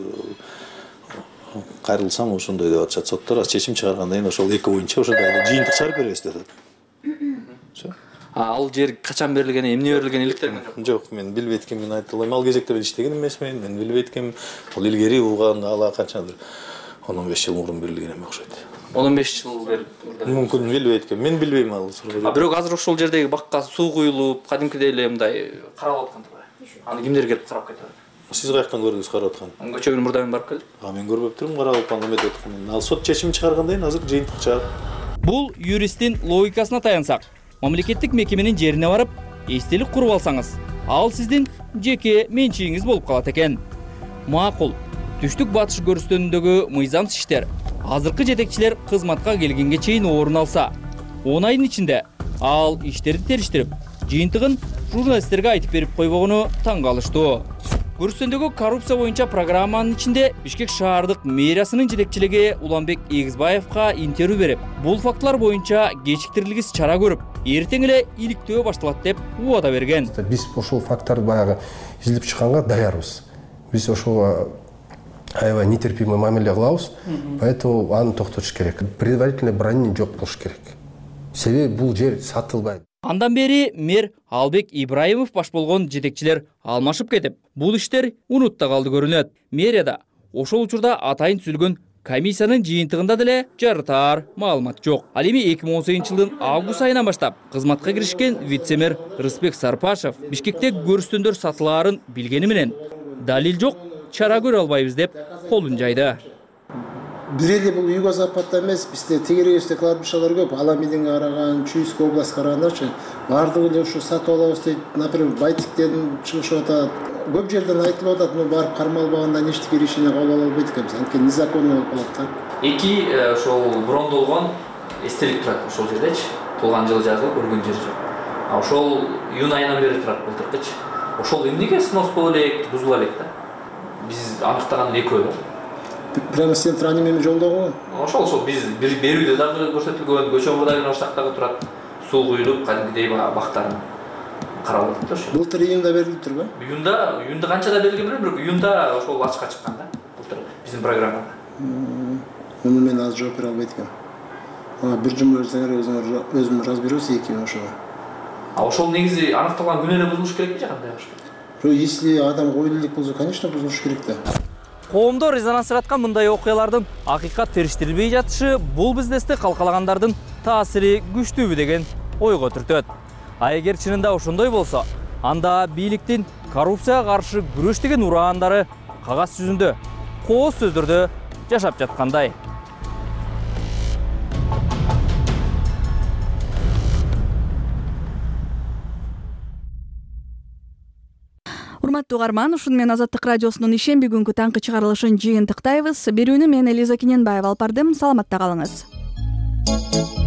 кайрылсам ошондой деп атышат соттор. Чечим чыгаргандан кийин ошол эки боюнча ошондой жыйынтык чыгарып беребиз деп атат. Ал жер качан берилген, эмне берилген иликтелген жок? Жок, мен билбейт экенмин айта албайм. Ал кезекте мен иштеген эмесмин, мен билбейт экенмин. Ал илгери уган ала канчадыр он он беш жыл мурун берилген эме окшойт. он он беш жыл берип. Мүмкүн билбейт экенмин. Мен билбейм ал. А бирок азыр ошол жердеги бакка суу куюлуп, кадимкидей эле мындай каралып аткандыр. Аны кимдер келип карап кетет? Сиз каяктан көрдүңүз карап аткан? Көчөгүн мурда мен барып келдим. А мен көрбөп турмун, каралып аны эметип аткан. Ал сот чечим чыгаргандан кийин азыр жыйынтык чыгат. Бул юристтин логикасына таянсак, мамлекеттик мекеменин жерине барып, эстелик куруп алсаңыз, ал сиздин жеке менчигиңиз болуп калат экен. Макул, түштүк батыш көрүстөнүндөгү мыйзамсыз иштер азыркы жетекчилер кызматка келгенге чейин орун алса, он айдын ичинде ал иштерди териштирип, жыйынтыгын журналисттерге айтып берип койбогону таң калыштуу. Көрүстөндөгү коррупция боюнча программанын ичинде Бишкек шаардык мэриясынын жетекчилиги Уланбек Эгизбаевга интервью берип, бул фактылар боюнча кечиктирилгис чара көрүп, эртең эле иликтөө башталат деп убада берген. Биз ошол факттарды баягы изилип чыкканга даярбыз. Биз ошого аябай нетерпимый мамиле кылабыз, поэтому аны токтотуш керек. Предварительный бронение жок болуш керек. Себеби бул жер сатылбайт. Андан бери мэр Албек Ибраимов баш болгон жетекчилер алмашып кетип, бул иштер унутта калды көрүнөт. Мэрияда ошол учурда атайын түзүлгөн комиссиянын жыйынтыгында деле жарытар маалымат жок. Ал эми эки миң он сегизинчи жылдын август айынан баштап кызматка киришкен вице-мэр Рысбек Сарпашев Бишкекте көрүстөндөр сатылаарын билгени менен далил жок, чара көрө албайбыз деп колун жайды. Бир эле бул үйгө запатта эмес, бизде тегерегичте кладбищалар көп. Аламидинге караган, Чуйская область карагандарчы баардыгы эле ушу сатып алабыз дейт. Например, Байтиктен чыгышып атат. Көп жерден айтылып атат, но барып кармалбаганда эчтеке решение кабыл ала албайт экенбиз. Анткени незаконно болуп калат да. Эки ошол брондолгон эстелик турат ошол жердечи. Туулган жылы жазылып, өлгөн жери жок. А ошол июнь айынан бери турат былтыркычы. Ошол эмнеге снос боло элек, бузула элек да? Биз аныктаган экөө. Прямо сен траними жолдогу? Ошол ошол биз берүүдө дагы көрсөтүлгөн, көчө мурдагы ошактагы турат, суу куюлуп, кадимкидей бактарын каралып атат ошо. Былтыр июнда берилиптир ба? Июнда, июнда канчада берилген билбейм, бирок июнда ошол ачыкка чыккан да, былтыр биздин программада. Муну мен азыр жооп бере албайт экенмин. Ага бир жумла берсеңер өзүңөр өзүм разберусь экенин ошого. А ошол негизи аныкталган күнү эле бузулуш керекпи же кандай болуш керек? Если адам коюлуп болсо, конечно, бузулуш керек да. Коомдо резонанс жараткан мындай окуялардын акыйкат териштирилбей жатышы бул бизнести калкалагандардын таасири күчтүүбү деген ойго түртөт. А эгер чынында ошондой болсо, анда бийликтин коррупцияга каршы күрөш деген ураандары кагаз жүзүндө, кооз сөздөрдө жашап жаткандай. урматтуу угарман, ушуну менен Азаттык радиосунун ишемби күнкү таңкы чыгарылышын жыйынтыктайбыз. Берүүнү мен Элиза Кененбаева алып бардым. Саламатта калыңыз.